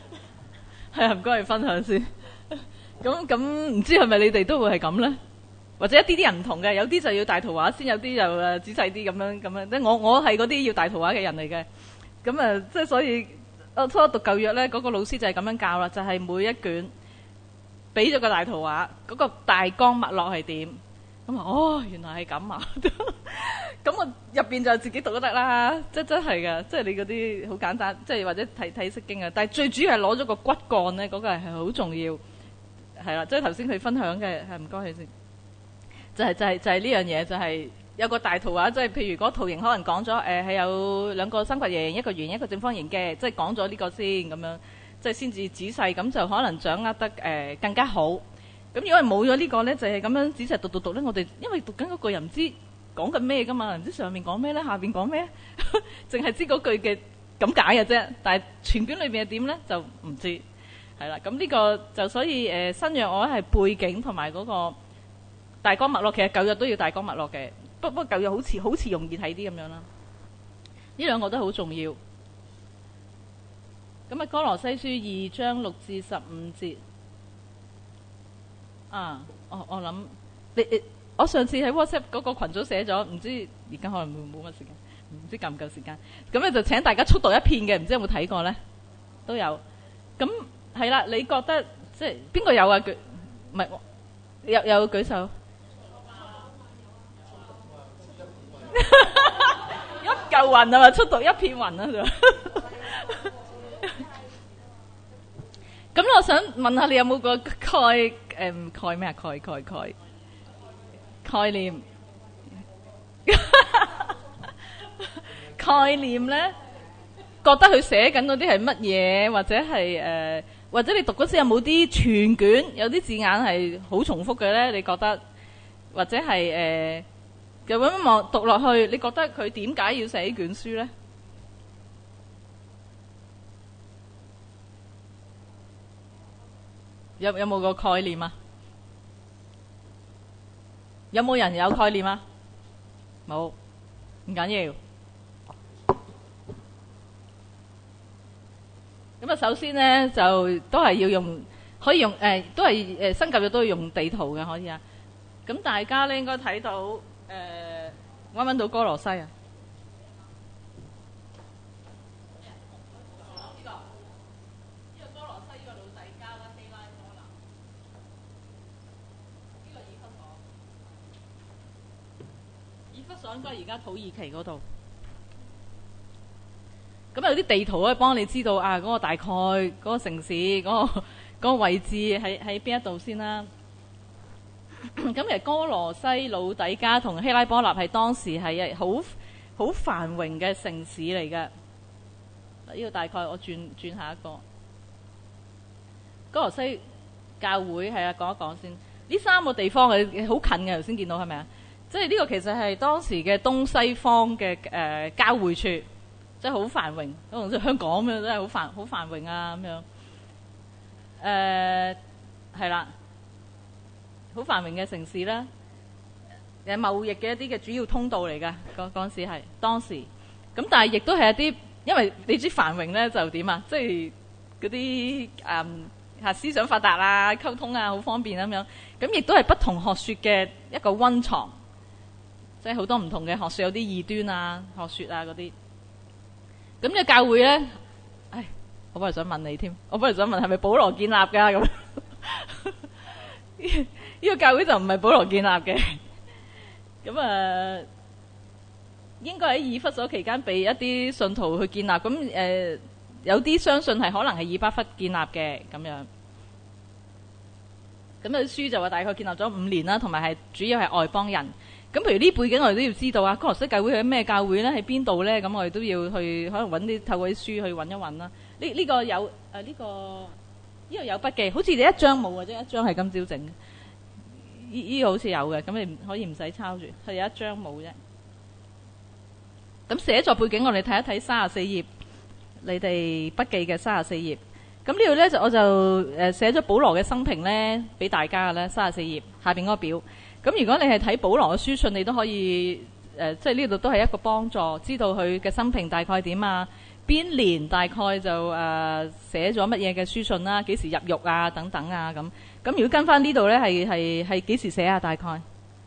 係啊，唔該你分享先。咁咁唔知係咪你哋都會係咁咧？ 或者一啲啲人唔同嘅，有啲就要大圖畫先，有啲就誒仔細啲咁樣咁樣。即係我我係嗰啲要大圖畫嘅人嚟嘅。咁啊，即係所以我初讀舊約咧，嗰個老師就係咁樣教啦，就係每一卷俾咗個大圖畫，嗰個大綱脈絡係點。咁啊，哦，原來係咁啊！咁我入邊就自己讀都得啦，即係真係㗎，即係你嗰啲好簡單，即係或者睇睇釋經啊。但係最主要係攞咗個骨幹咧，嗰個係好重要，係啦。即係頭先佢分享嘅，係唔該佢先。就係就係就係呢樣嘢，就係有個大圖畫，即係譬如嗰個圖形可能講咗誒係有兩個三角形、一個圓、一個正方形嘅，即係講咗呢個先咁樣，即係先至仔細，咁就可能掌握得誒更加好。咁如果係冇咗呢個咧，就係咁樣仔細讀讀讀咧，我哋因為讀緊嗰個人唔知講緊咩噶嘛，唔知上面講咩咧，下邊講咩，淨係知嗰句嘅咁解嘅啫。但係全卷裏邊係點咧，就唔知係啦。咁呢個就所以誒新約我係背景同埋嗰個大綱脈絡，其實舊約都要大綱脈絡嘅。不不過舊約好似好似容易睇啲咁樣啦。呢兩個都好重要。咁啊，歌羅西書二章六至十五節。啊，我我諗你你，我上次喺 WhatsApp 嗰個群組寫咗，唔知而家可能會冇乜時間，唔知夠唔夠時間。咁咧就請大家速讀一遍嘅，唔知有冇睇過咧？都有。咁係啦，你覺得即係邊個有啊？舉唔係有有舉手。一嚿雲啊嘛，速讀一片雲啊就。咁我想問下你有冇個概誒概咩啊？概概概概念概念咧，覺得佢寫緊嗰啲係乜嘢，或者係誒、呃，或者你讀嗰時有冇啲全卷有啲字眼係好重複嘅咧？你覺得或者係誒，又咁樣望讀落去，你覺得佢點解要寫呢卷書咧？有有冇個概念啊？有冇人有概念啊？冇，唔緊要。咁啊，首先咧就都係要用，可以用誒、呃，都係誒新舊約都要用地圖嘅，可以啊。咁大家咧應該睇到誒，揾唔揾到歌羅西啊？應該而家土耳其嗰度，咁有啲地圖可以幫你知道啊，嗰、嗰個大概嗰、嗰個城市嗰、嗰個嗰個位置喺喺邊一度先啦。咁其實哥羅西、老底加同希拉波納係當時係好好繁榮嘅城市嚟嘅。呢個大概我轉轉下一個哥羅西教會係啊，講一講先。呢三個地方係好近嘅，頭先見到係咪啊？即係呢個其實係當時嘅東西方嘅誒、呃、交匯處，即係好繁榮，可能即係香港咁樣，真係好繁好繁榮啊咁樣。誒係啦，好繁榮嘅城市啦，誒貿易嘅一啲嘅主要通道嚟㗎。嗰嗰陣時係當時，咁但係亦都係一啲，因為你知繁榮咧就點啊？即係嗰啲誒嚇思想發達啊，溝通啊好方便咁樣。咁亦都係不同學説嘅一個溫床。即係好多唔同嘅學説，有啲異端啊、學説啊嗰啲。咁嘅教會咧，唉，我本來想問你添，我本來想問係咪保羅建立㗎咁？呢個教會就唔係保羅建立嘅。咁啊、呃，應該喺以弗所期間被一啲信徒去建立。咁誒、呃，有啲相信係可能係以巴弗建立嘅咁樣。咁有啲書就話大概建立咗五年啦，同埋係主要係外邦人。咁譬如呢背景我哋都要知道啊，哥羅西教會係咩教會咧？喺邊度咧？咁我哋都要去可能揾啲透過啲書去揾一揾啦。呢呢、呢個有誒呢、呃呢個呢、呢個有筆記，好似你一張冇或者一張係今朝整。呢呢、呢個好似有嘅，咁你可以唔使抄住，係有一張冇啫。咁寫作背景我哋睇一睇三十四頁，你哋筆記嘅三十四頁。咁呢度咧就我就誒寫咗保羅嘅生平咧俾大家嘅咧，三十四頁下邊嗰個表。咁如果你係睇保羅嘅書信，你都可以誒、呃，即係呢度都係一個幫助，知道佢嘅生平大概點啊，邊年大概就誒、呃、寫咗乜嘢嘅書信啦，幾時入獄啊等等啊咁。咁如果跟翻呢度咧，係係係幾時寫啊？大概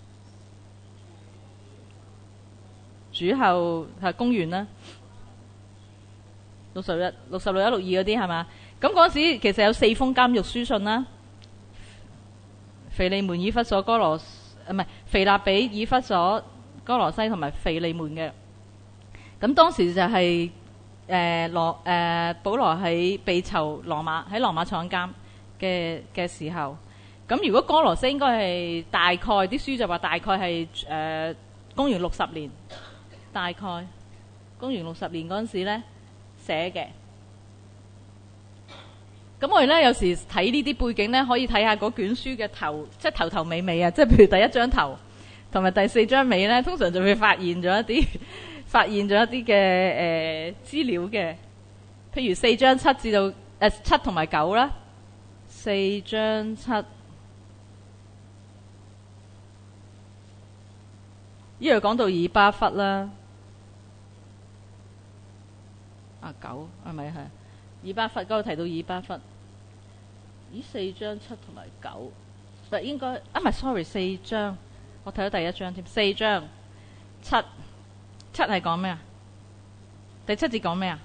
主後係公元啦，六十一、六十六一六二嗰啲係嘛？咁嗰時其實有四封監獄書信啦，腓利門、以弗所、哥羅，唔係腓立比、以弗所、哥羅西同埋腓利門嘅。咁當時就係誒羅誒保羅喺被囚羅馬喺羅馬坐監嘅嘅時候，咁如果哥羅西應該係大概啲書就話大概係誒、呃、公元六十年，大概公元六十年嗰陣時咧寫嘅。咁我哋咧有時睇呢啲背景咧，可以睇下嗰卷書嘅頭，即係頭頭尾尾啊，即係譬如第一章頭同埋第四章尾咧，通常就會發現咗一啲。發現咗一啲嘅誒資料嘅，譬如四章七至到誒、呃、七同埋九啦，四章七，呢度講到以巴弗啦，啊九係咪係？以巴弗嗰度提到以巴弗，咦四章七同埋九，唔係應該啊唔係 sorry 四章，我睇咗第一章添，四章七。七係講咩啊？第七節講咩啊？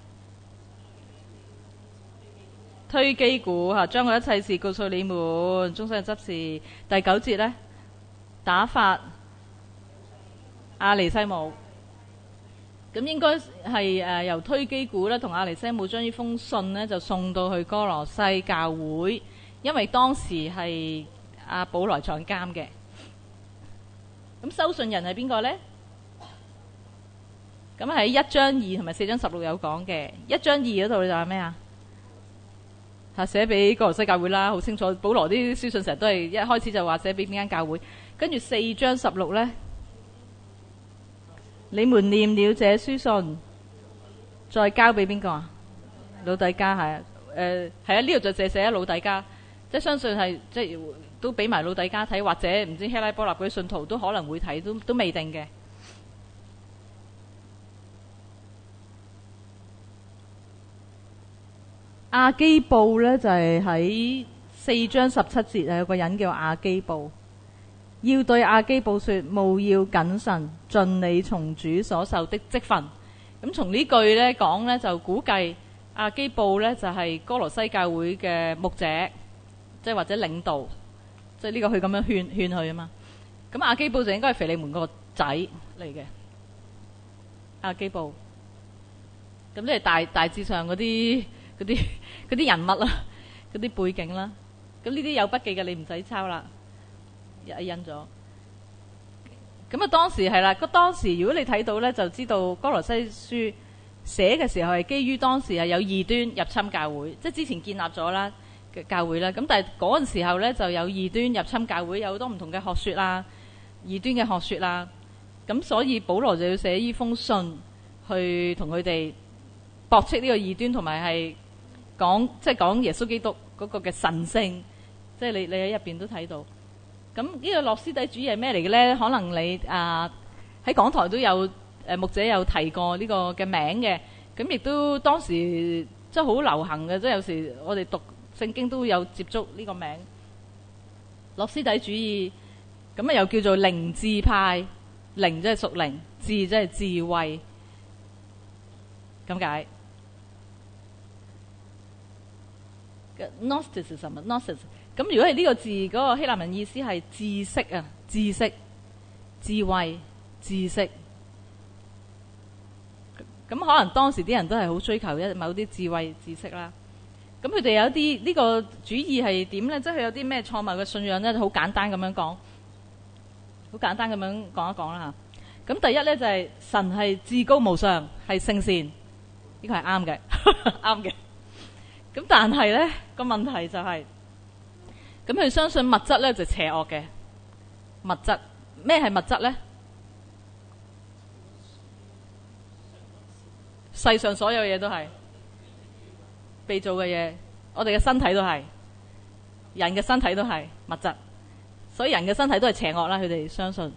推基古嚇，將佢一切事告訴你們，終身嘅執事。第九節呢，打發阿尼西姆。咁應該係誒由推基古咧同阿尼西姆將呢封信呢就送到去哥羅西教會，因為當時係阿保羅坐監嘅。咁收信人係邊個呢？咁喺一章二同埋四章十六有講嘅，一章二嗰度就係咩啊？係寫俾哥羅西教會啦，好清楚。保羅啲書信成日都係一開始就話寫俾邊間教會，跟住四章十六呢，你們念了這書信，再交俾邊個啊？老底嘉係啊，誒係啊，呢度就寫寫老底嘉，即係相信係即係都俾埋老底嘉睇，或者唔知希拉波立嗰啲信徒都可能會睇，都都未定嘅。亞基布呢，就係、是、喺四章十七節有個人叫亞基布，要對亞基布說：務要謹慎，盡你從主所受的職分。咁從呢句呢講呢，就估計亞基布呢，就係、是、哥羅西教會嘅牧者，即係或者領導，即係呢個佢咁樣勸勸佢啊嘛。咁亞基布就應該係腓利門個仔嚟嘅，亞基布。咁即係大大致上嗰啲。嗰啲嗰啲人物啦，嗰啲背景啦，咁呢啲有筆記嘅，你唔使抄啦，一印咗。咁啊，當時係啦，個當時如果你睇到咧，就知道哥羅西書寫嘅時候係基於當時係有異端入侵教會，即係之前建立咗啦嘅教會啦。咁但係嗰陣時候咧就有異端入侵教會，有好多唔同嘅學説啦，異端嘅學説啦。咁所以保羅就要寫呢封信去同佢哋駁斥呢個異端，同埋係。講即係講耶穌基督嗰個嘅神性，即係你你喺入邊都睇到。咁呢個諾斯底主義係咩嚟嘅咧？可能你啊喺講台都有誒牧者有提過呢個嘅名嘅。咁亦都當時即係好流行嘅，即係有時我哋讀聖經都有接觸呢個名。諾斯底主義咁啊又叫做靈智派，靈即係屬靈，智即係智慧，咁解。Gnosticism，Gnosticism。咁如果係呢個字嗰個希臘文意思係知識啊，知識、智慧、知識。咁可能當時啲人都係好追求一某啲智慧知識啦。咁佢哋有啲呢個主義係點呢？即係有啲咩錯誤嘅信仰呢？就好簡單咁樣講，好簡單咁樣講一講啦嚇。咁第一呢，就係神係至高無上，係聖善，呢個係啱嘅，啱嘅。咁但係咧個問題就係、是，咁佢相信物質咧就邪惡嘅物質。咩係物質咧？世上所有嘢都係被造嘅嘢，我哋嘅身體都係，人嘅身體都係物質，所以人嘅身體都係邪惡啦。佢哋相信，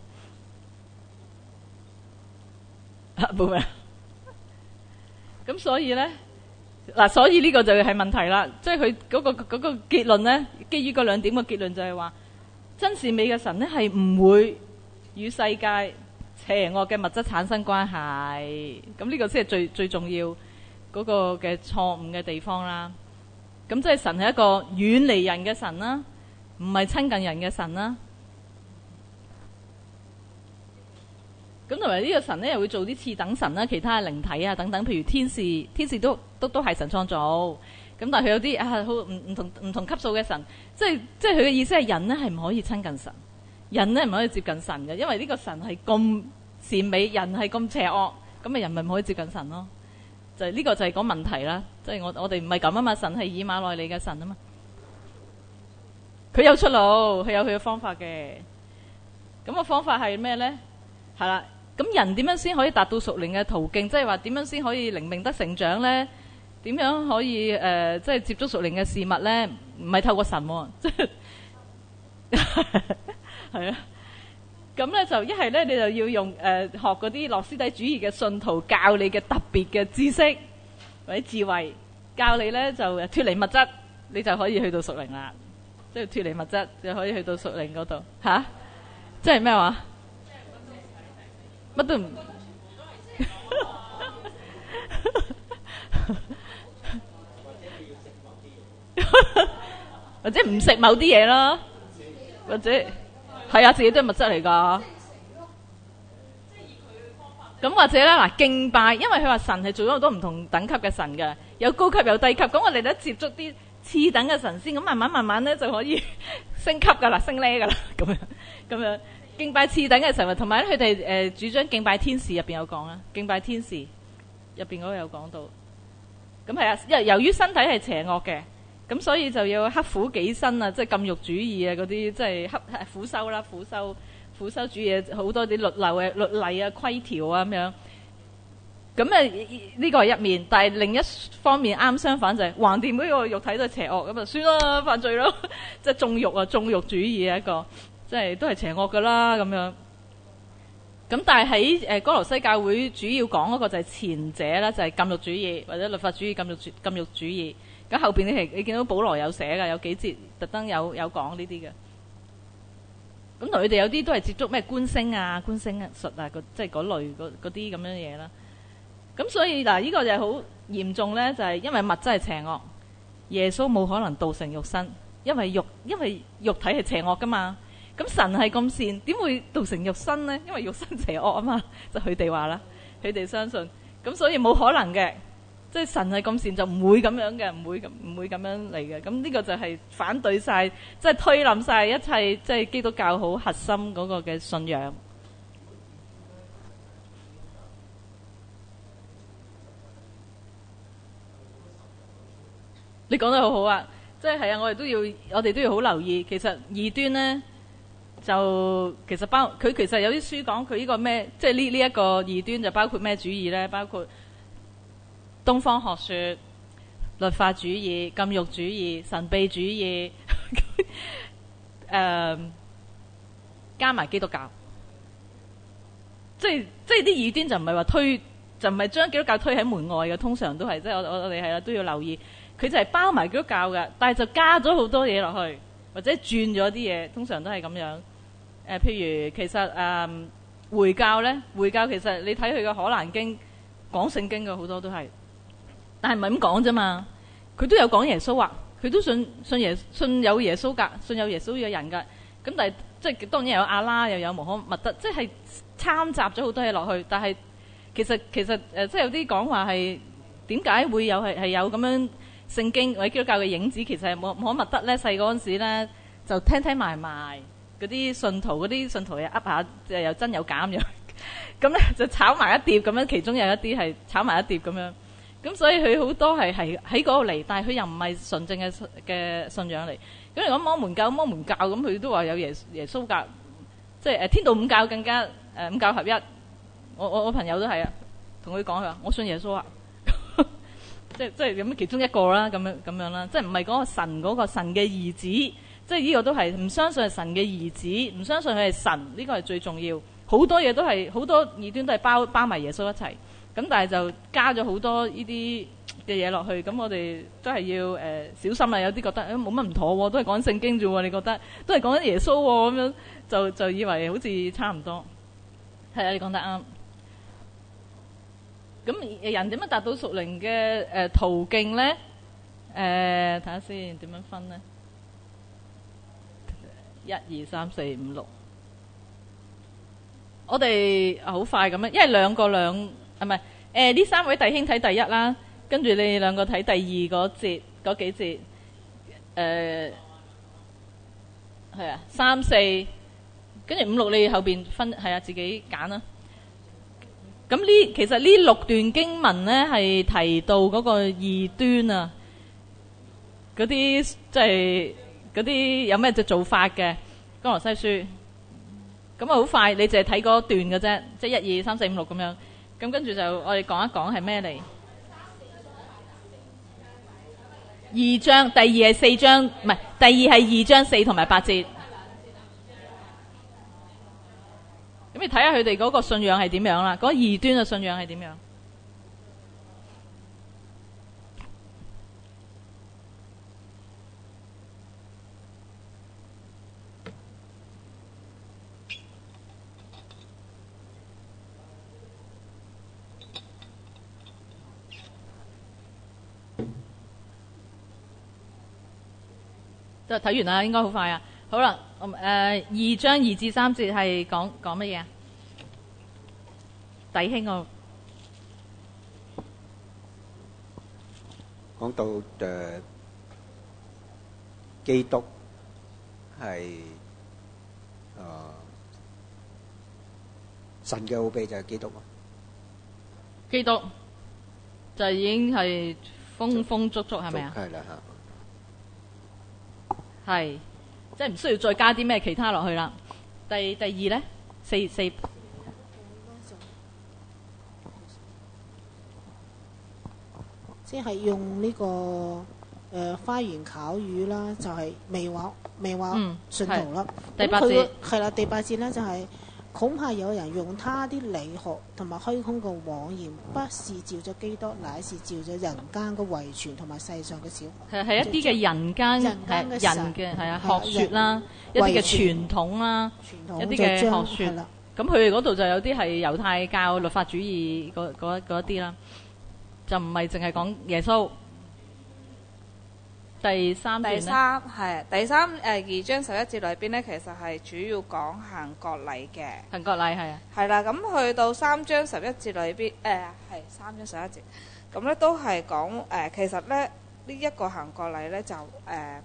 冇咩？咁所以咧。嗱，所以呢個就係問題啦，即係佢嗰個嗰個結論呢，基於嗰兩點嘅結論就係話，真善美嘅神呢係唔會與世界邪惡嘅物質產生關係。咁呢個先係最最重要嗰個嘅錯誤嘅地方啦。咁即係神係一個遠離人嘅神啦，唔係親近人嘅神啦。咁同埋呢個神咧，又會做啲次等神啦，其他嘅靈體啊等等，譬如天使，天使都都都係神創造。咁但係佢有啲啊好唔唔同唔同級數嘅神，即係即係佢嘅意思係人咧係唔可以親近神，人咧唔可以接近神嘅，因為呢個神係咁善美，人係咁邪惡，咁咪人咪唔可以接近神咯。就係呢個就係個問題啦。即係我我哋唔係咁啊嘛，神係以馬內利嘅神啊嘛，佢有出路，佢有佢嘅方法嘅。咁個方法係咩咧？係啦。咁人點樣先可以達到屬靈嘅途徑？即係話點樣先可以靈命得成長咧？點樣可以誒、呃，即係接觸屬靈嘅事物咧？唔係透過神喎、啊，即係係啊。咁咧就一係咧，你就要用誒、呃、學嗰啲諾斯底主義嘅信徒教你嘅特別嘅知識或者智慧，教你咧就脫離物質，你就可以去到屬靈啦。即係脫離物質就可以去到屬靈嗰度嚇。即係咩話？乜都唔或者唔食某啲嘢啦，或者係啊，自己都係物質嚟㗎。咁或者咧嗱，敬拜，因為佢話神係做咗好多唔同等級嘅神嘅，有高級有低級。咁我哋咧接觸啲次等嘅神先，咁慢慢慢慢咧就可以升級㗎啦，升呢㗎啦，咁樣咁樣。敬拜次等嘅神，同埋咧佢哋誒主張敬拜天使入邊有講啦，敬拜天使入邊嗰個有講到。咁係啊，因為由於身體係邪惡嘅，咁所以就要刻苦己身啊，即係禁欲主義啊嗰啲，即係刻苦修啦，苦修苦修主義好多啲律例嘅律例啊、規條啊咁樣。咁誒呢個係一面，但係另一方面啱相反就係橫掂呢個肉體都係邪惡，咁啊算啦，犯罪咯，即係縱欲啊，縱欲主義一個。即係都係邪惡噶啦咁樣，咁但係喺誒哥羅西教會主要講嗰個就係前者啦，就係、是、禁欲主義或者律法主義、禁欲主禁欲主義。咁後邊你係你見到保羅有寫噶，有幾節特登有有講呢啲嘅。咁同佢哋有啲都係接觸咩觀星啊、觀星術啊，即係嗰類嗰啲咁樣嘢啦。咁所以嗱，呢、這個就係好嚴重咧，就係、是、因為物質係邪惡，耶穌冇可能道成肉身，因為肉因為肉體係邪惡噶嘛。咁神係咁善，點會道成肉身呢？因為肉身邪惡啊嘛，就佢哋話啦，佢哋相信，咁所以冇可能嘅，即係神係咁善就唔會咁樣嘅，唔會咁唔會咁樣嚟嘅。咁呢個就係反對晒，即係推冧晒一切，即係基督教好核心嗰個嘅信仰。你講得好好啊，即係係啊，我哋都要，我哋都要好留意。其實異端呢。就其實包佢其實有啲書講佢呢個咩，即係呢呢一個異端就包括咩主義咧？包括東方學說、律法主義、禁欲主義、神秘主義，誒、呃、加埋基督教，即係即係啲異端就唔係話推，就唔係將基督教推喺門外嘅，通常都係即係我我我哋係啦都要留意，佢就係包埋基督教嘅，但係就加咗好多嘢落去，或者轉咗啲嘢，通常都係咁樣。誒、呃，譬如其實誒、呃、回教咧，回教其實你睇佢嘅《可蘭經》講聖經嘅好多都係，但係唔係咁講啫嘛。佢都有講耶穌啊，佢都信信耶信有耶穌㗎，信有耶穌嘅人㗎。咁但係即係當然有阿拉，又有穆罕默德，即係參雜咗好多嘢落去。但係其實其實誒、呃，即係有啲講話係點解會有係係有咁樣聖經或者基督教嘅影子？其實係穆穆罕默德咧細個嗰陣時咧就聽聽埋埋。嗰啲信徒，嗰啲信徒又噏下，即係有真有假咁樣，咁咧就炒埋一碟咁樣，其中有一啲係炒埋一碟咁樣，咁所以佢好多係係喺嗰度嚟，但係佢又唔係純正嘅嘅信仰嚟。咁如果摩門教，摩門教咁佢都話有耶耶穌教，即係誒天道五教更加誒、呃、五教合一。我我我朋友都係啊，同佢講佢話我信耶穌啊，即係即係咁其中一個啦，咁樣咁樣啦，即係唔係嗰個神嗰、嗰個神嘅兒子。即係呢個都係唔相信係神嘅兒子，唔相信佢係神，呢、這個係最重要。好多嘢都係好多異端都係包包埋耶穌一齊，咁但係就加咗好多呢啲嘅嘢落去。咁我哋都係要誒、呃、小心啊！有啲覺得冇乜唔妥喎，都係講聖經啫喎，你覺得都係講緊耶穌喎，咁樣就就以為好似差唔多。 係啊，你講得啱。咁人點樣達到屬靈嘅誒途徑咧？誒睇下先點樣分咧？一二三四五六，我哋好快咁樣，因為兩個兩啊唔係誒呢三位弟兄睇第一啦，跟住你哋兩個睇第二嗰節嗰幾節，誒係啊三四，跟住五六你後邊分係啊自己揀啦。咁呢其實呢六段經文咧係提到嗰個異端啊，嗰啲即係嗰啲有咩嘅做法嘅《歌羅西書》。咁啊好快，你淨係睇嗰段嘅啫，即係一二三四五六咁樣。咁跟住就我哋講一講係咩嚟？二章，第二係四章，唔係第二係二章四同埋八節。咁你睇下佢哋嗰個信仰係點樣啦？嗰個異端嘅信仰係點樣？就睇完啦，應該好快啊！好啦，誒、呃、二章二至三節係講講乜嘢啊？弟兄我講到誒、呃、基督係誒、呃、神嘅奧秘就係基督咯。 基督就已經係豐豐足足係咪啊？ 係啦嚇， 係即係唔需要再加啲咩其他落去啦。第第二咧，四四。 即係用呢、這個誒、呃、花言巧語啦，就係迷惑迷惑信徒啦。 第八節係啦，第八節咧就係、是、恐怕有人用他啲理學同埋虛空嘅妄言，不是照咗基督，乃是照咗人間嘅遺傳同埋世上嘅小學。 係係一啲嘅人間人間嘅人嘅係啊學説啦，一啲嘅傳統啦，一啲嘅學説。咁佢哋嗰度就有啲係猶太教律法主義嗰嗰嗰一啲啦。就唔係淨係講耶穌。第三段第三係第三誒、呃、二章十一節裏邊咧，其實係主要講行割禮嘅。 行割禮係啊。係啦，咁去到三章十一節裏邊，誒係三章十一節，咁咧都係講誒、呃，其實咧呢一、這個行割禮咧就誒、呃、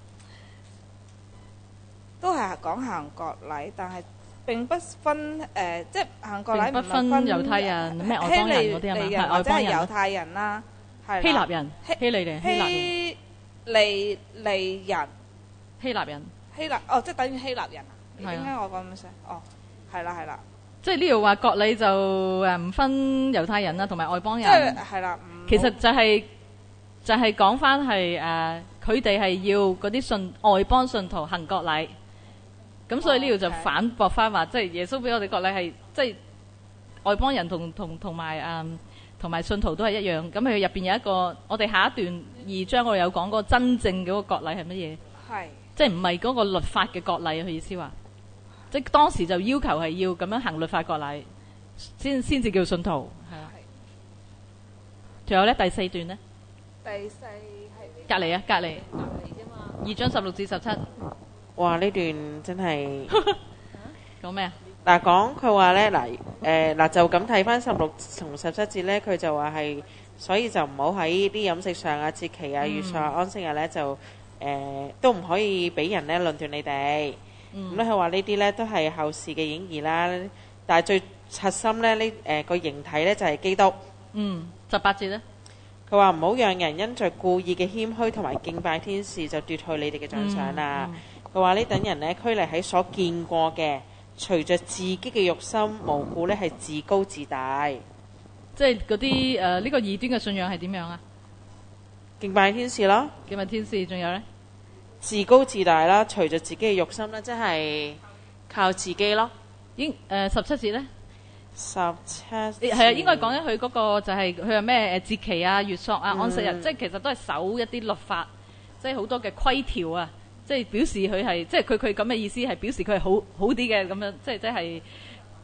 都係講行割禮，但係並不分誒、呃，即係行割禮唔係分猶太人咩外邦人嗰啲啊嘛，係或者係猶太人啦，係希臘人、希利定希臘人、 希利利人、 希臘人、 希臘哦，即係等於希臘人啊？ 點解我講咁聲？哦，係啦係啦， 即係呢度話割禮就誒唔分猶太人啦，同埋外邦人。 即係係啦， 其實就係、是、就係講翻係誒，佢哋係要嗰啲信外邦信徒行割禮。咁所以呢度就反駁翻話，即係耶穌俾我哋割禮係，即係外邦人同同同埋誒同埋信徒都係一樣。咁佢入邊有一個，我哋下一段二章我哋有講過真正嗰個割禮係乜嘢？係即係唔係嗰個律法嘅割禮？佢意思話，即係當時就要求係要咁樣行律法割禮，先先至叫信徒係啦。仲有咧第四段咧？ 第四係隔離啊，隔離隔離啫嘛。二章十六至十七。 哇！呢段真係講咩啊？ 嗱，講佢話咧，嗱誒嗱就咁睇翻十六同十七節咧，佢就話係，所以就唔好喺啲飲食上啊、節期啊、月朔啊、安息日咧，就誒都唔可以俾人咧論斷你哋。咁咧佢話呢啲咧都係後事嘅演繹啦，但係最核心咧呢誒個形體咧就係基督。 嗯，十八節咧， 佢話唔好讓人因着故意嘅謙虛同埋敬拜天使就奪去你哋嘅獎賞啦。佢話呢等人呢，拘泥喺所見過嘅，隨着自己嘅肉心無故呢係自高自大。 即係嗰啲誒呢個異端嘅信仰係點樣啊？ 敬拜天使咯， 敬拜天使，仲有呢？ 自高自大啦，隨着自己嘅肉心啦，即係靠自己咯。 應誒十七節呢？ 十七係啊，應該講緊佢嗰個就係佢話咩誒節期啊、月朔啊、安息日，嗯、即係其實都係守一啲律法，即係好多嘅規條啊。即係表示佢係，即係佢佢咁嘅意思係表示佢係好好啲嘅咁樣，即係即係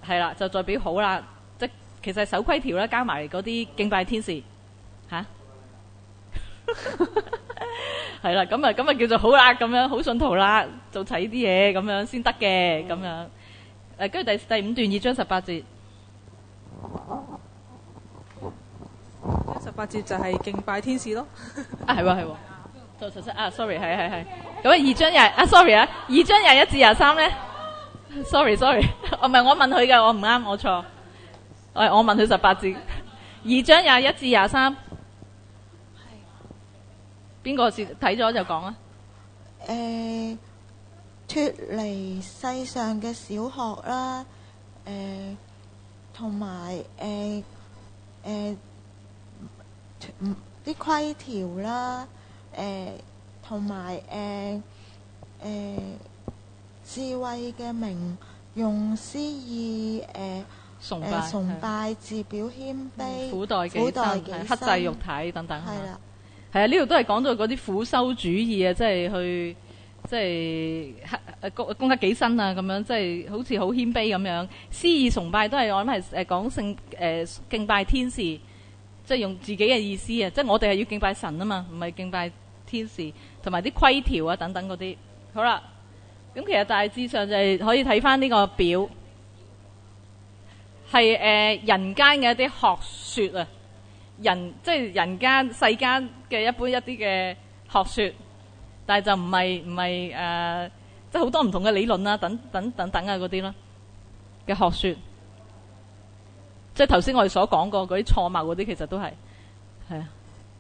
係啦，就代表好啦。即其實係守規條啦，加埋嗰啲敬拜天使嚇，係啦，咁啊咁啊叫做好啦，咁樣好信徒啦，做齊啲嘢咁樣先得嘅咁樣。誒，跟住第第五段二章十八節。 十八節就係敬拜天使咯。 啊，係喎係喎，做實質啊 ，sorry， 係係係。咁啊，二章廿啊 ，sorry 啊，二章廿一至廿三咧 ，sorry sorry，我唔係我問佢嘅，我唔啱，我錯。我我問佢十八節，二章廿一至廿三，邊個是睇咗就講啊？ 誒，脫離世上嘅小學啦，誒，同埋誒誒。啲規條啦，誒同埋誒誒智慧嘅名，用詩意誒崇拜、 呃、崇拜自表謙卑， 苦待己身，克制肉體等等。 係啦， 係啊，呢度都係講到嗰啲苦修主義啊，即係去即係克誒攻攻克己身啊，咁樣即係好似好謙卑咁樣。詩意崇拜都係我諗係誒講聖誒敬拜天使。即係用自己嘅意思啊！即係我哋係要敬拜神啊嘛，唔係敬拜天使，同埋啲規條啊等等嗰啲。好啦，咁其實大致上就係可以睇翻呢個表，係誒、呃、人間嘅一啲學說啊，人即係人間世間嘅一般一啲嘅學說，但係就唔係唔係誒，即係好多唔同嘅理論啊，等等等等啊嗰啲啦嘅學說。即係頭先我哋所講過嗰啲錯謬嗰啲，其實都係係啊。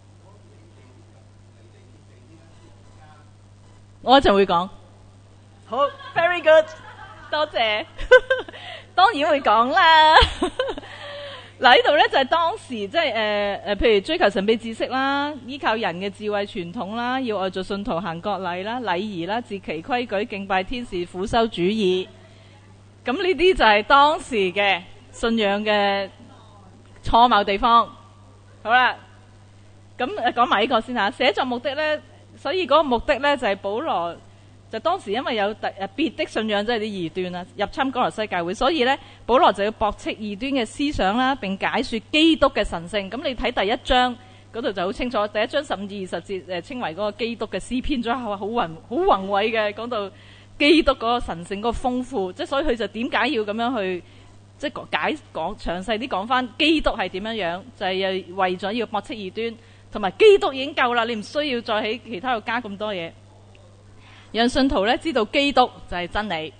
我一陣會講。好 ，very good，多謝。當然會講啦。嗱，呢度咧就係當時即係誒誒，譬如追求神秘知識啦，依靠人嘅智慧傳統啦，要愛做信徒行割禮啦、禮儀啦、節期規矩、敬拜天使、苦修主義。咁呢啲就係當時嘅信仰嘅錯謬地方。好啦，咁誒講埋呢個先吓。寫作目的咧，所以嗰個目的咧就係保羅就當時因為有特誒別的信仰，即係啲異端啊入侵哥羅西教會，所以咧保羅就要駁斥異端嘅思想啦，並解說基督嘅神性。咁你睇第一章嗰度就好清楚，第一章十五至二十節誒稱為嗰個基督嘅詩篇，咗好宏好宏偉嘅講到基督嗰個神性嗰個豐富，即係所以佢就點解要咁樣去即係解講詳細啲講翻基督係點樣樣，就係又為咗要駁斥異端，同埋基督已經夠啦，你唔需要再喺其他度加咁多嘢，讓信徒咧知道基督就係真理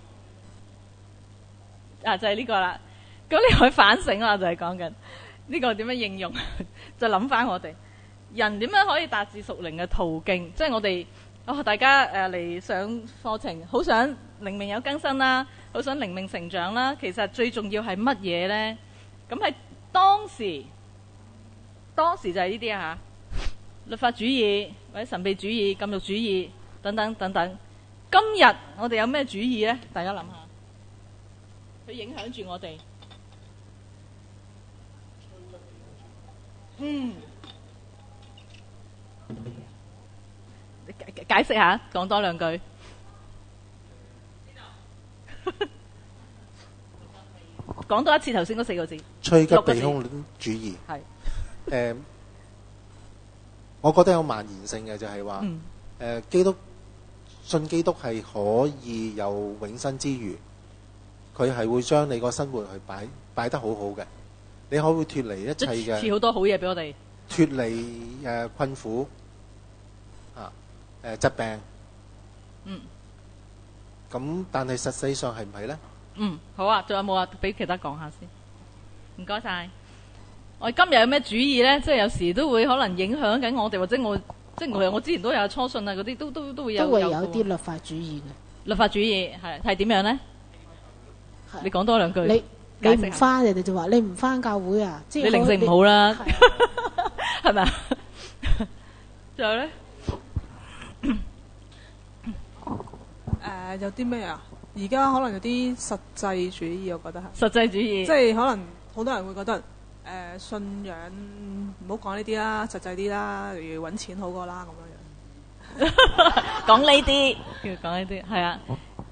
啊，就係呢個啦。咁你可以反省啦，就係講緊呢個點樣應用，就諗翻我哋人點樣可以達至屬靈嘅途徑，即係我哋。哦，大家誒嚟、呃、上課程，好想靈命有更新啦，好想靈命成長啦。其實最重要係乜嘢呢？咁喺當時，當時就係呢啲啊嚇，律法主義或者神秘主義、禁欲主義等等等等。今日我哋有咩主義呢？大家諗下，佢影響住我哋。嗯。解釋下，講多兩句。講多一次頭先嗰四個字。趨吉避凶主義。 係。 誒，我覺得有蔓延性嘅，就係話誒基督信基督係可以有永生之餘，佢係會將你個生活去擺擺得好好嘅，你可以脫離一切嘅。 賜好多好嘢俾我哋。 脫離誒困苦。誒疾病，嗯，咁但係實際上係唔係咧？ 嗯，好啊，仲有冇啊？俾其他講下先。唔該晒。我哋今日有咩主意咧？即係有時都會可能影響緊我哋，或者我即係我我之前都有初信啊嗰啲，都都都會有。 都會有啲律法主義嘅。律法主義係係點樣咧？你講多兩句。 你你唔翻，人哋就話你唔翻教會啊！即係你靈性唔好啦，係咪啊？仲有咧？ 誒、呃、有啲咩啊？而家可能有啲實際主義，我覺得係實際主義， 即係可能好多人會覺得誒、呃、信仰唔好講呢啲啦，實際啲啦，例如揾錢好過啦咁樣樣。 講呢啲，叫講呢啲，係啊。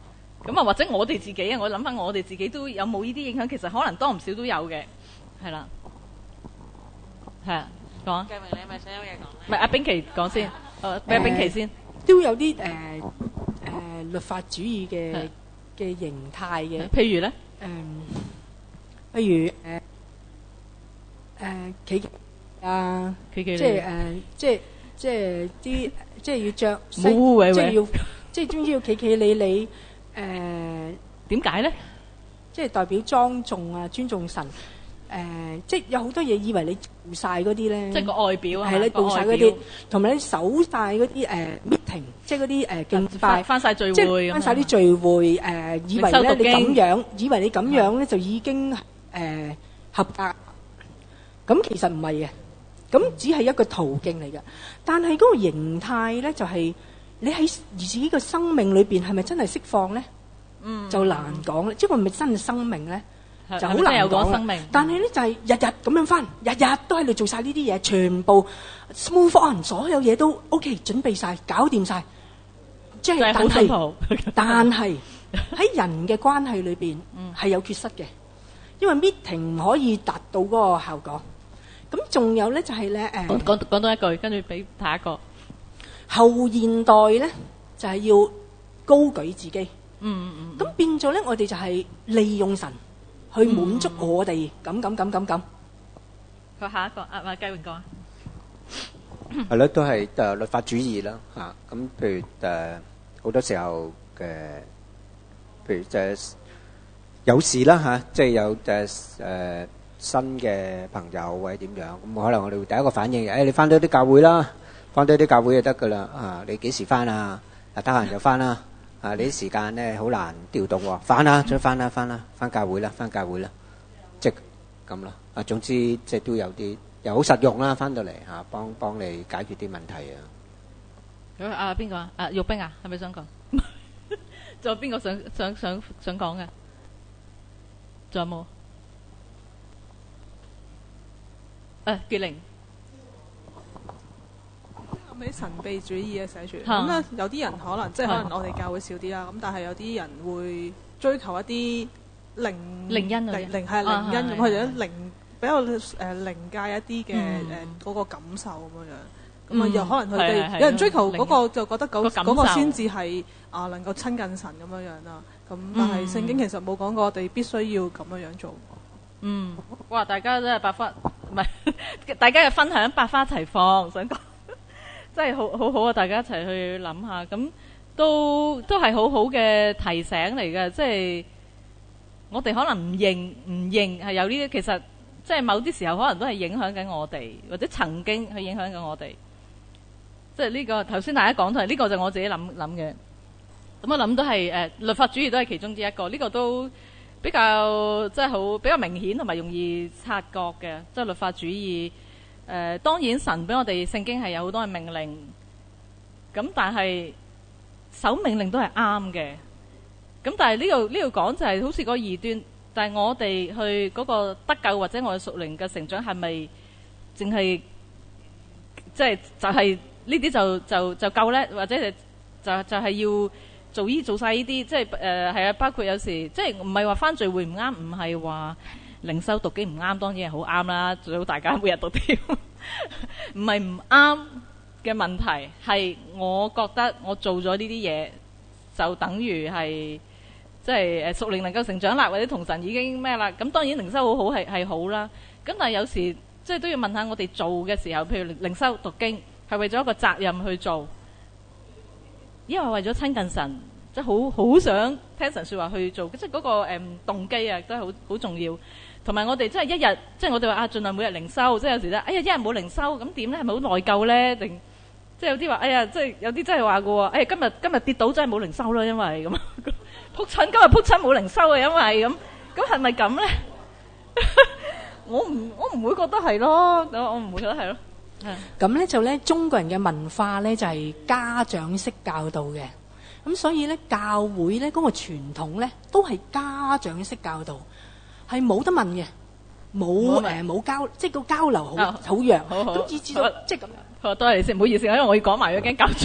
咁啊，或者我哋自己啊，我諗翻我哋自己都有冇呢啲影響？其實可能多唔少都有嘅，係啦，係啊，講啊。 繼明，你係咪想有嘢講咧？ 唔係阿冰琪講先，誒俾阿冰琪先。 都有啲誒誒律法主義嘅嘅形態嘅， 譬如咧， 誒，譬如誒誒企啊， 企企即係誒，即係即係啲即係要着西， 冇喂喂即係要即係總之要企企理理誒， 點解咧？ 即係代表莊重啊，尊重神。誒、呃，即係有好多嘢，以為你做晒嗰啲咧， 即係個外表啊， 係啦，做晒嗰啲，同埋你守晒嗰啲誒 meeting，即係嗰啲誒敬拜， 翻晒聚會， 即係翻晒啲聚會誒、呃，以為咧你咁樣，以為你咁樣咧就已經誒、呃、合格，咁其實唔係嘅，咁只係一個途徑嚟嘅，但係嗰個形態咧就係、是、你喺自己嘅生命裏邊係咪真係釋放咧？嗯，就難講啦，即係係咪真係生命咧？就好難講啦，但係咧就係日日咁樣翻，日日都喺度做晒呢啲嘢，全部 smooth on， 所有嘢都 OK， 準備晒，搞掂晒。即係但係，但係喺人嘅關係裏邊係有缺失嘅，因為 meeting 唔可以達到嗰個效果。咁仲有咧就係咧誒， 講講多一句，跟住俾下一個後現代咧就係要高舉自己。 嗯嗯嗯。 咁變咗咧，我哋就係利用神。去滿足我哋咁咁咁咁咁。 佢下一個啊，阿繼榮講啊。 係咯，都係誒律法主義啦嚇。咁譬如誒好多時候嘅，譬如就係有事啦嚇，即係有誒誒新嘅朋友或者點樣，咁可能我哋會第一個反應誒，你翻多啲教會啦，翻多啲教會就得㗎啦啊！你幾時翻啊？啊得閒就翻啦。啊！你啲時間咧好難調動喎，翻啦，再翻啦，翻啦，翻教會啦，翻教會啦，即係咁咯。啊，總之即係都有啲又好實用啦，翻到嚟嚇幫幫你解決啲問題啊。 嗯、 咁啊邊個啊？啊玉冰啊，係咪想講？仲有邊個想想想想講嘅？仲有冇？誒傑玲。 喺神秘主義嘅寫住，咁咧有啲人可能即係可能我哋教會少啲啦，咁但係有啲人會追求一啲靈靈恩靈靈係靈恩咁，佢哋靈比較誒靈界一啲嘅誒嗰個感受咁樣樣，咁啊又可能佢哋有人追求嗰個就覺得嗰嗰個先至係啊能夠親近神咁樣樣啦，咁但係聖經其實冇講過我哋必須要咁樣樣做。 嗯，哇！大家真係百花唔係，大家嘅分享百花齊放，想講。真係好好好啊！大家一齊去諗下，咁都都係好好嘅提醒嚟嘅。即係我哋可能唔認唔認係有呢啲，其實即係某啲時候可能都係影響緊我哋，或者曾經去影響緊我哋。即係呢個頭先大家講到係呢個就我自己諗諗嘅。咁我諗都係誒律法主義都係其中之一個。呢個都比較即係好比較明顯同埋容易察覺嘅，即係律法主義。誒、呃、當然神俾我哋聖經係有好多嘅命令，咁但係守命令都係啱嘅。咁但係呢度呢度講就係好似嗰個異端，但係我哋去嗰個得救或者我哋屬靈嘅成長係咪淨係即係就係呢啲就就就夠咧？或者就就就係要做依做晒呢啲，即係誒係啊，包括有時即係唔係話返聚會唔啱，唔係話。靈修讀經唔啱，當然係好啱啦，最好大家每日讀啲。唔係唔啱嘅問題，係我覺得我做咗呢啲嘢，就等於係即係誒屬靈能夠成長啦，或者同神已經咩啦。咁當然靈修好好係係好啦。咁但係有時即係都要問下我哋做嘅時候，譬如靈修讀經係為咗一個責任去做，因為為咗親近神，即係好好想聽神説話去做，即係嗰個誒動機啊，都係好好重要。同埋我哋真係一日，即係我哋話啊，盡量每日靈修。即係有時咧，哎呀，一日冇靈修咁點咧？係咪好內疚咧？定即係有啲話，哎呀，即係有啲真係話嘅喎。哎呀，今日今日跌倒真係冇靈修啦，因為咁撲親今日撲親冇靈修啊，因為咁咁係咪咁咧？我唔我唔會覺得係咯，我唔會覺得係咯。 咁咧就咧，中國人嘅文化咧就係家長式教導嘅，咁所以咧教會咧嗰個傳統咧都係家長式教導。係冇得問嘅，冇誒冇交，即係個交流好好弱，咁以至到即係咁樣。 好，多謝你先，唔好意思，因為我要講埋嗰間教宗，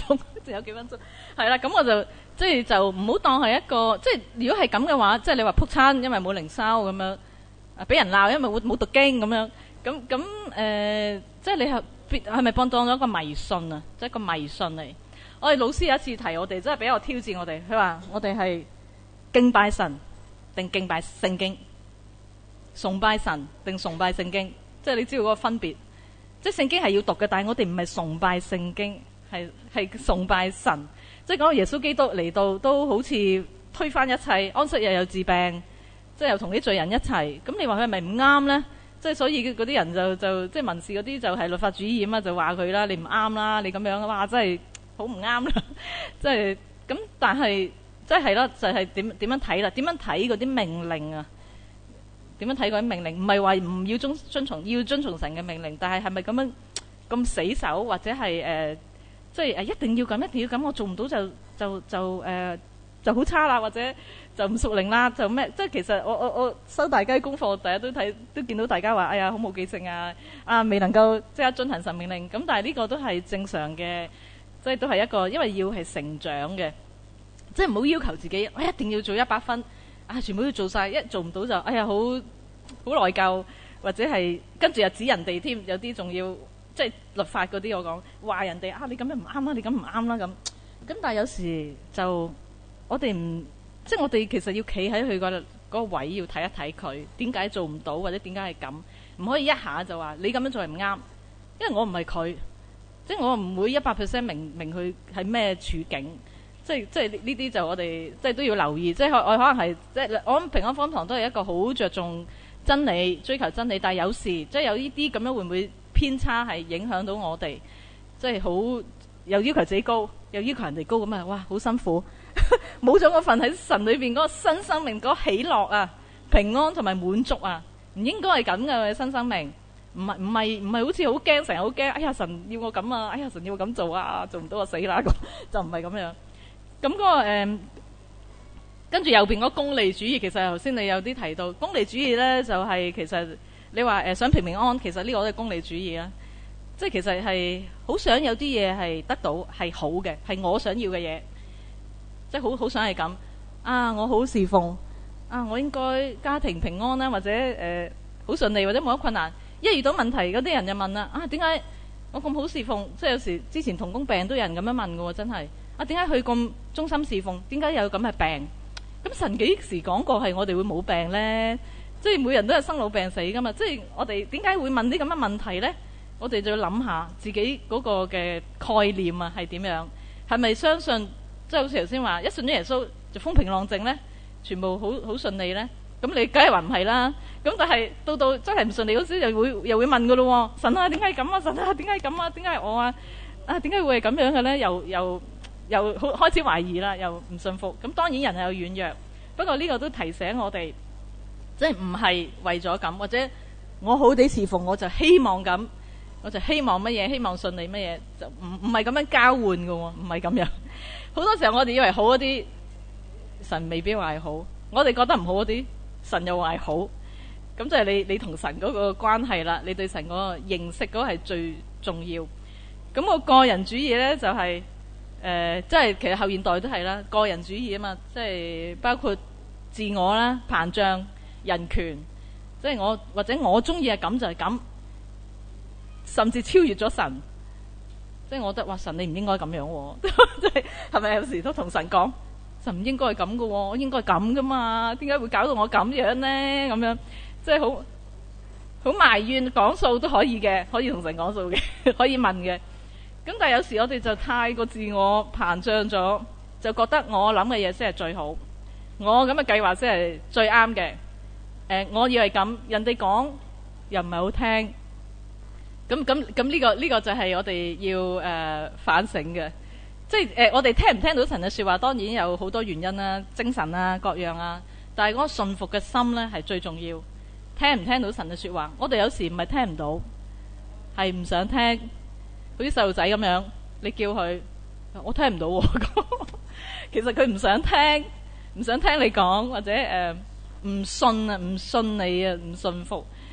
仲有幾分鐘，係啦，咁我就即係就唔好當係一個，即係如果係咁嘅話，即係你話撲親，因為冇靈修咁樣，啊俾人鬧，因為冇冇讀經咁樣，咁咁誒，即係你係係咪當當咗一個迷信啊？即係一個迷信嚟。我哋老師有一次提我哋，真係比較挑戰我哋，佢話我哋係敬拜神定敬拜聖經，崇拜神定崇拜聖經，即係你知道嗰個分別。即係聖經係要讀嘅，但係我哋唔係崇拜聖經，係係崇拜神。即係講到耶穌基督嚟到都好似推翻一切，安息日又治病，即係又同啲罪人一齊。咁你話佢係咪唔啱呢？即係所以嗰啲人就就即係民事嗰啲就係律法主義啊嘛，就話佢啦，你唔啱啦，你咁樣哇，真係好唔啱啦。即係咁，但係即係啦，就係點點樣睇啦？點樣睇嗰啲命令啊？點樣睇嗰啲命令？唔係話唔要遵遵從，要遵從神嘅命令，但係係咪咁樣咁死守，或者係誒，即係誒一定要咁，一定要咁，我做唔到就就就誒就好差啦，或者就唔屬靈啦，就咩？即係其實我我我收大家功課，大家都睇都見到大家話，哎呀好冇記性啊，啊未能夠即係遵行神命令。咁但係呢個都係正常嘅，即係都係一個，因為要係成長嘅，即係唔好要求自己，我一定要做一百分。啊！全部都做晒，一做唔到就哎呀，好好內疚，或者係跟住又指人哋添，有啲仲要即係律法嗰啲，我講話人哋啊，你咁樣唔啱啦，你咁唔啱啦咁。咁但係有時就我哋唔即係我哋其實要企喺佢個嗰個位，要睇一睇佢點解做唔到，或者點解係咁，唔可以一下就話你咁樣做係唔啱，因為我唔係佢，即係我唔會一百 percent 明明佢係咩處境。即係即係呢啲就我哋即係都要留意，即係我可能係即係我諗平安福音堂都係一個好着重真理、追求真理，但係有時即係有呢啲咁樣會唔會偏差係影響到我哋，即係好又要求自己高，又要求人哋高咁啊！哇，好辛苦，冇咗嗰份喺神裏邊嗰個新生命嗰個喜樂啊、平安同埋滿足啊，唔應該係咁嘅新生命，唔係唔係唔係好似好驚，成日好驚，哎呀神要我咁啊，哎呀神要我咁做啊，做唔到我死啦咁，就唔係咁樣。咁嗰、那個誒、嗯，跟住右邊嗰功利主義，其實頭先你有啲提到功利主義咧，就係、是、其實你話誒、呃、想平平安安，其實呢個都係功利主義啦。即係其實係好想有啲嘢係得到係好嘅，係我想要嘅嘢，即係好好想係咁啊！我好侍奉啊！我應該家庭平安啦，或者誒好、呃、順利，或者冇乜困難。一遇到問題，嗰啲人就問啦：啊，點解我咁好侍奉？即係有時之前同工病都有人咁樣問㗎喎，真係。啊，點解佢咁忠心侍奉？點解有咁嘅病？咁神幾時講過係我哋會冇病呢？即係每人都係生老病死噶嘛。即係我哋點解會問啲咁嘅問題呢？我哋就要諗下自己嗰個嘅概念啊，係點樣？係咪相信即係好似頭先話一信咗耶穌就風平浪靜呢？全部好好順利呢？咁你梗係話唔係啦。咁但係到到真係唔順利嗰時，又會又會問噶咯喎。神啊，點解咁啊？神啊，點解咁啊？點解我啊？啊，點解會係咁樣嘅呢？又又。又開始懷疑啦，又唔信服。咁當然人係有軟弱，不過呢個都提醒我哋，即係唔係為咗咁，或者我好地侍奉，我就希望咁，我就希望乜嘢，希望順利乜嘢，就唔唔係咁樣交換嘅喎，唔係咁樣。好多時候我哋以為好嗰啲，神未必話係好；我哋覺得唔好嗰啲，神又話係好。咁就係你你同神嗰個關係啦，你對神嗰個認識嗰個係最重要。咁我個人主義呢，就係、是。誒、呃，即係其實後現代都係啦，個人主義啊嘛，即係包括自我啦、膨脹、人權，即係我或者我中意係咁就係咁，甚至超越咗神。即係我覺得哇，神你唔應該咁樣喎，即係係咪有時都同神講，神唔應該係咁嘅喎，我應該係咁噶嘛，點解會搞到我咁樣呢？咁樣即係好好埋怨講數都可以嘅，可以同神講數嘅，可以問嘅。咁但係有時我哋就太過自我膨脹咗，就覺得我諗嘅嘢先係最好，我咁嘅計劃先係最啱嘅。誒、呃，我以為咁，人哋講又唔係好聽。咁咁咁呢個呢、呢個就係我哋要誒、呃、反省嘅。即係誒、呃，我哋聽唔聽到神嘅説話，當然有好多原因啦，精神啊各樣啊。但係嗰個信服嘅心咧係最重要。聽唔聽到神嘅説話，我哋有時唔係聽唔到，係唔想聽。好似細路仔咁樣，你叫佢，我聽唔到喎。其實佢唔想聽，唔想聽你講，或者誒唔、呃、信啊，唔信你啊，唔信服，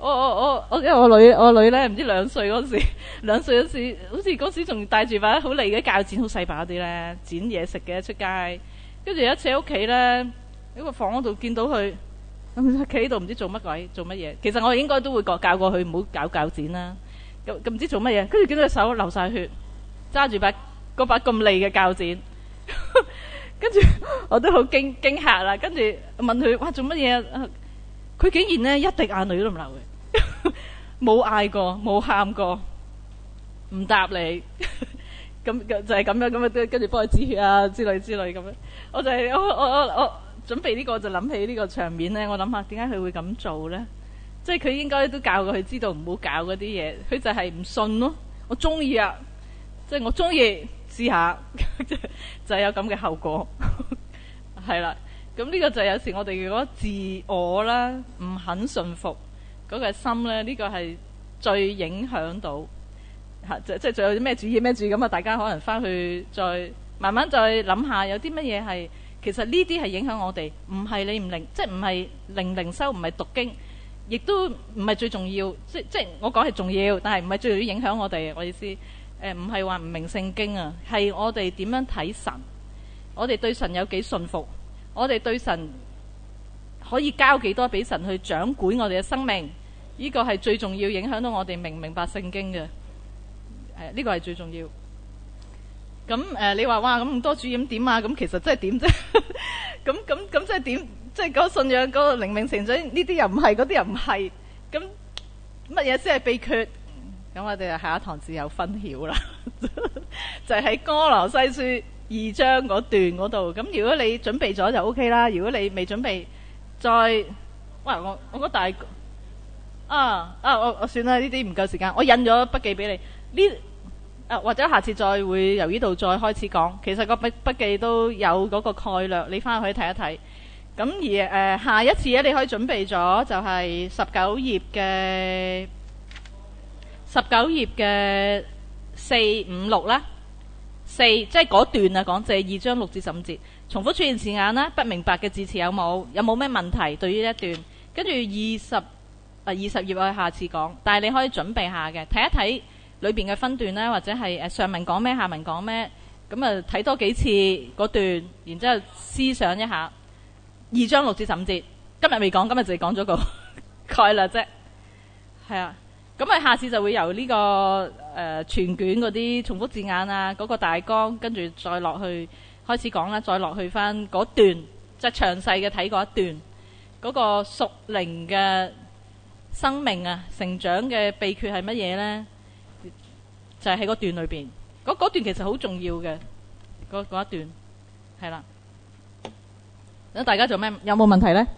我我我我因為我女我女咧唔知兩歲嗰時，兩歲嗰時好似嗰時仲帶住把好利嘅鉸剪，好細把啲咧，剪嘢食嘅出街。跟住有一次喺屋企咧，喺個房嗰度見到佢咁企喺度，唔知做乜鬼做乜嘢。其實我應該都會教教過佢唔好搞鉸剪啦。咁咁唔知做乜嘢，跟住見到隻手流晒血，揸住把嗰把咁利嘅鉸剪，跟住我都好驚驚嚇啦。跟住問佢哇做乜嘢？佢竟然咧一滴眼淚都唔流嘅，冇嗌過，冇喊過，唔答你。咁就係咁樣咁啊，跟住幫佢止血啊之類之類咁樣。我就係、是、我我我我準備呢個就諗起呢個場面咧，我諗下點解佢會咁做咧？即係佢應該都教過佢知道唔好搞嗰啲嘢，佢就係唔信咯。我中意啊，即係我中意試下，就係有咁嘅後果。係啦，咁呢個就有時我哋如果自我啦，唔肯順服嗰個心咧，呢個係最影響到。即即仲有啲咩主意咩主意咁啊？大家可能翻去再慢慢再諗下，有啲乜嘢係其實呢啲係影響我哋，唔係你唔靈，即係唔係靈靈修，唔係讀經，亦都唔係最重要。即即我講係重要，但係唔係最重要影響我哋。我意思誒唔係話唔明聖經啊，係我哋點樣睇神，我哋對神有幾信服，我哋對神可以交幾多俾神去掌管我哋嘅生命，呢個係最重要影響到我哋明唔明白聖經嘅。誒呢個係最重要。咁誒、呃、你話哇咁多主意點啊？咁其實真係點啫？咁咁咁即係點？即係嗰個信仰嗰個靈命成長呢啲又唔係，嗰啲又唔係。咁乜嘢先係秘訣？咁我哋下一堂自有分曉啦。就係喺歌羅西書二章嗰段嗰度。咁如果你準備咗就 O K 啦。如果你未準備，再哇我我覺得大啊啊我我算啦，呢啲唔夠時間。我印咗筆記俾你。呢啊或者下次再會由呢度再開始講。其實個筆筆記都有嗰個概略，你翻去睇一睇。咁而誒、呃、下一次咧，你可以準備咗就係十九頁嘅十九頁嘅四五六啦，四即係嗰段啊，講第二章六至十五節，重複出現字眼啦，不明白嘅字詞有冇？有冇咩問題對於一段？跟住二十啊二十頁我下次講，但係你可以準備下嘅，睇一睇裏邊嘅分段啦，或者係誒上文講咩，下文講咩，咁啊睇多幾次嗰段，然之後思想一下。二章六至十五節，今日未講，今日就係講咗個概略啫。係啊，咁啊下次就會由呢、這個誒、呃、全卷嗰啲重複字眼啊，嗰、那個大綱，跟住再落去開始講啦，再落去翻嗰段，即係詳細嘅睇嗰一段，嗰、那個屬靈嘅生命啊，成長嘅秘訣係乜嘢呢？就係喺嗰段裏邊，嗰嗰段其實好重要嘅，嗰嗰一段係啦。咁大家做咩？有冇問題呢？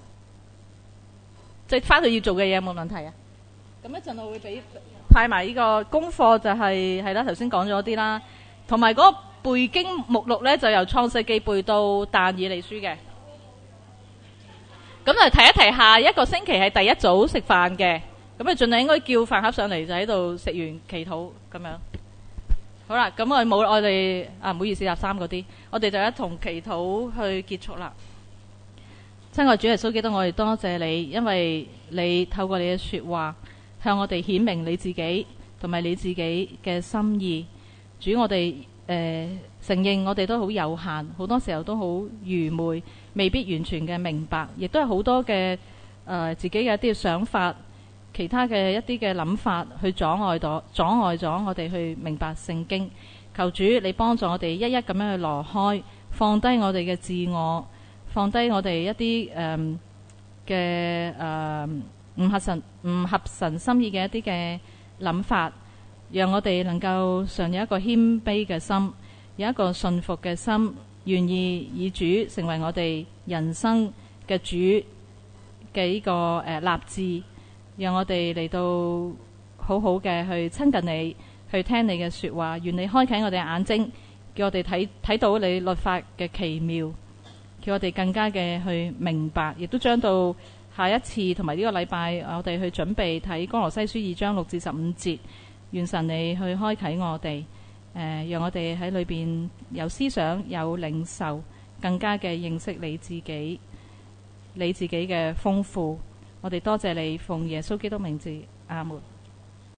即係翻去要做嘅嘢有冇問題啊？咁一陣我會俾派埋呢個功課，就係係啦，頭先講咗啲啦，同埋嗰個背經目錄呢，就由創世記背到但以理書嘅。咁就提一提，下一個星期係第一組食飯嘅，咁啊盡量應該叫飯盒上嚟，就喺度食完祈禱咁樣。好啦，咁我冇我哋啊，唔好意思，廿三嗰啲，我哋就一同祈禱去結束啦。親愛主耶穌基督，我哋多謝你，因為你透過你嘅說話向我哋顯明你自己同埋你自己嘅心意。主，我哋誒、呃、承認我哋都好有限，好多時候都好愚昧，未必完全嘅明白，亦都係好多嘅誒、呃、自己嘅一啲想法。其他嘅一啲嘅諗法去阻礙咗，阻礙咗我哋去明白聖經。求主你幫助我哋一一咁樣去挪開，放低我哋嘅自我，放低我哋一啲誒嘅誒唔合神唔合神心意嘅一啲嘅諗法，讓我哋能夠常有一個謙卑嘅心，有一個信服嘅心，願意以主成為我哋人生嘅主嘅呢個誒、呃、立志。讓我哋嚟到好好嘅去親近你，去聽你嘅說話。願你開啟我哋眼睛，叫我哋睇睇到你律法嘅奇妙，叫我哋更加嘅去明白。亦都將到下一次同埋呢個禮拜，我哋去準備睇歌羅西書二章六至十五節。願神你去開啟我哋，誒、呃，讓我哋喺裏邊有思想、有領受，更加嘅認識你自己，你自己嘅豐富。 我哋多謝你，奉耶穌基督名字，阿門。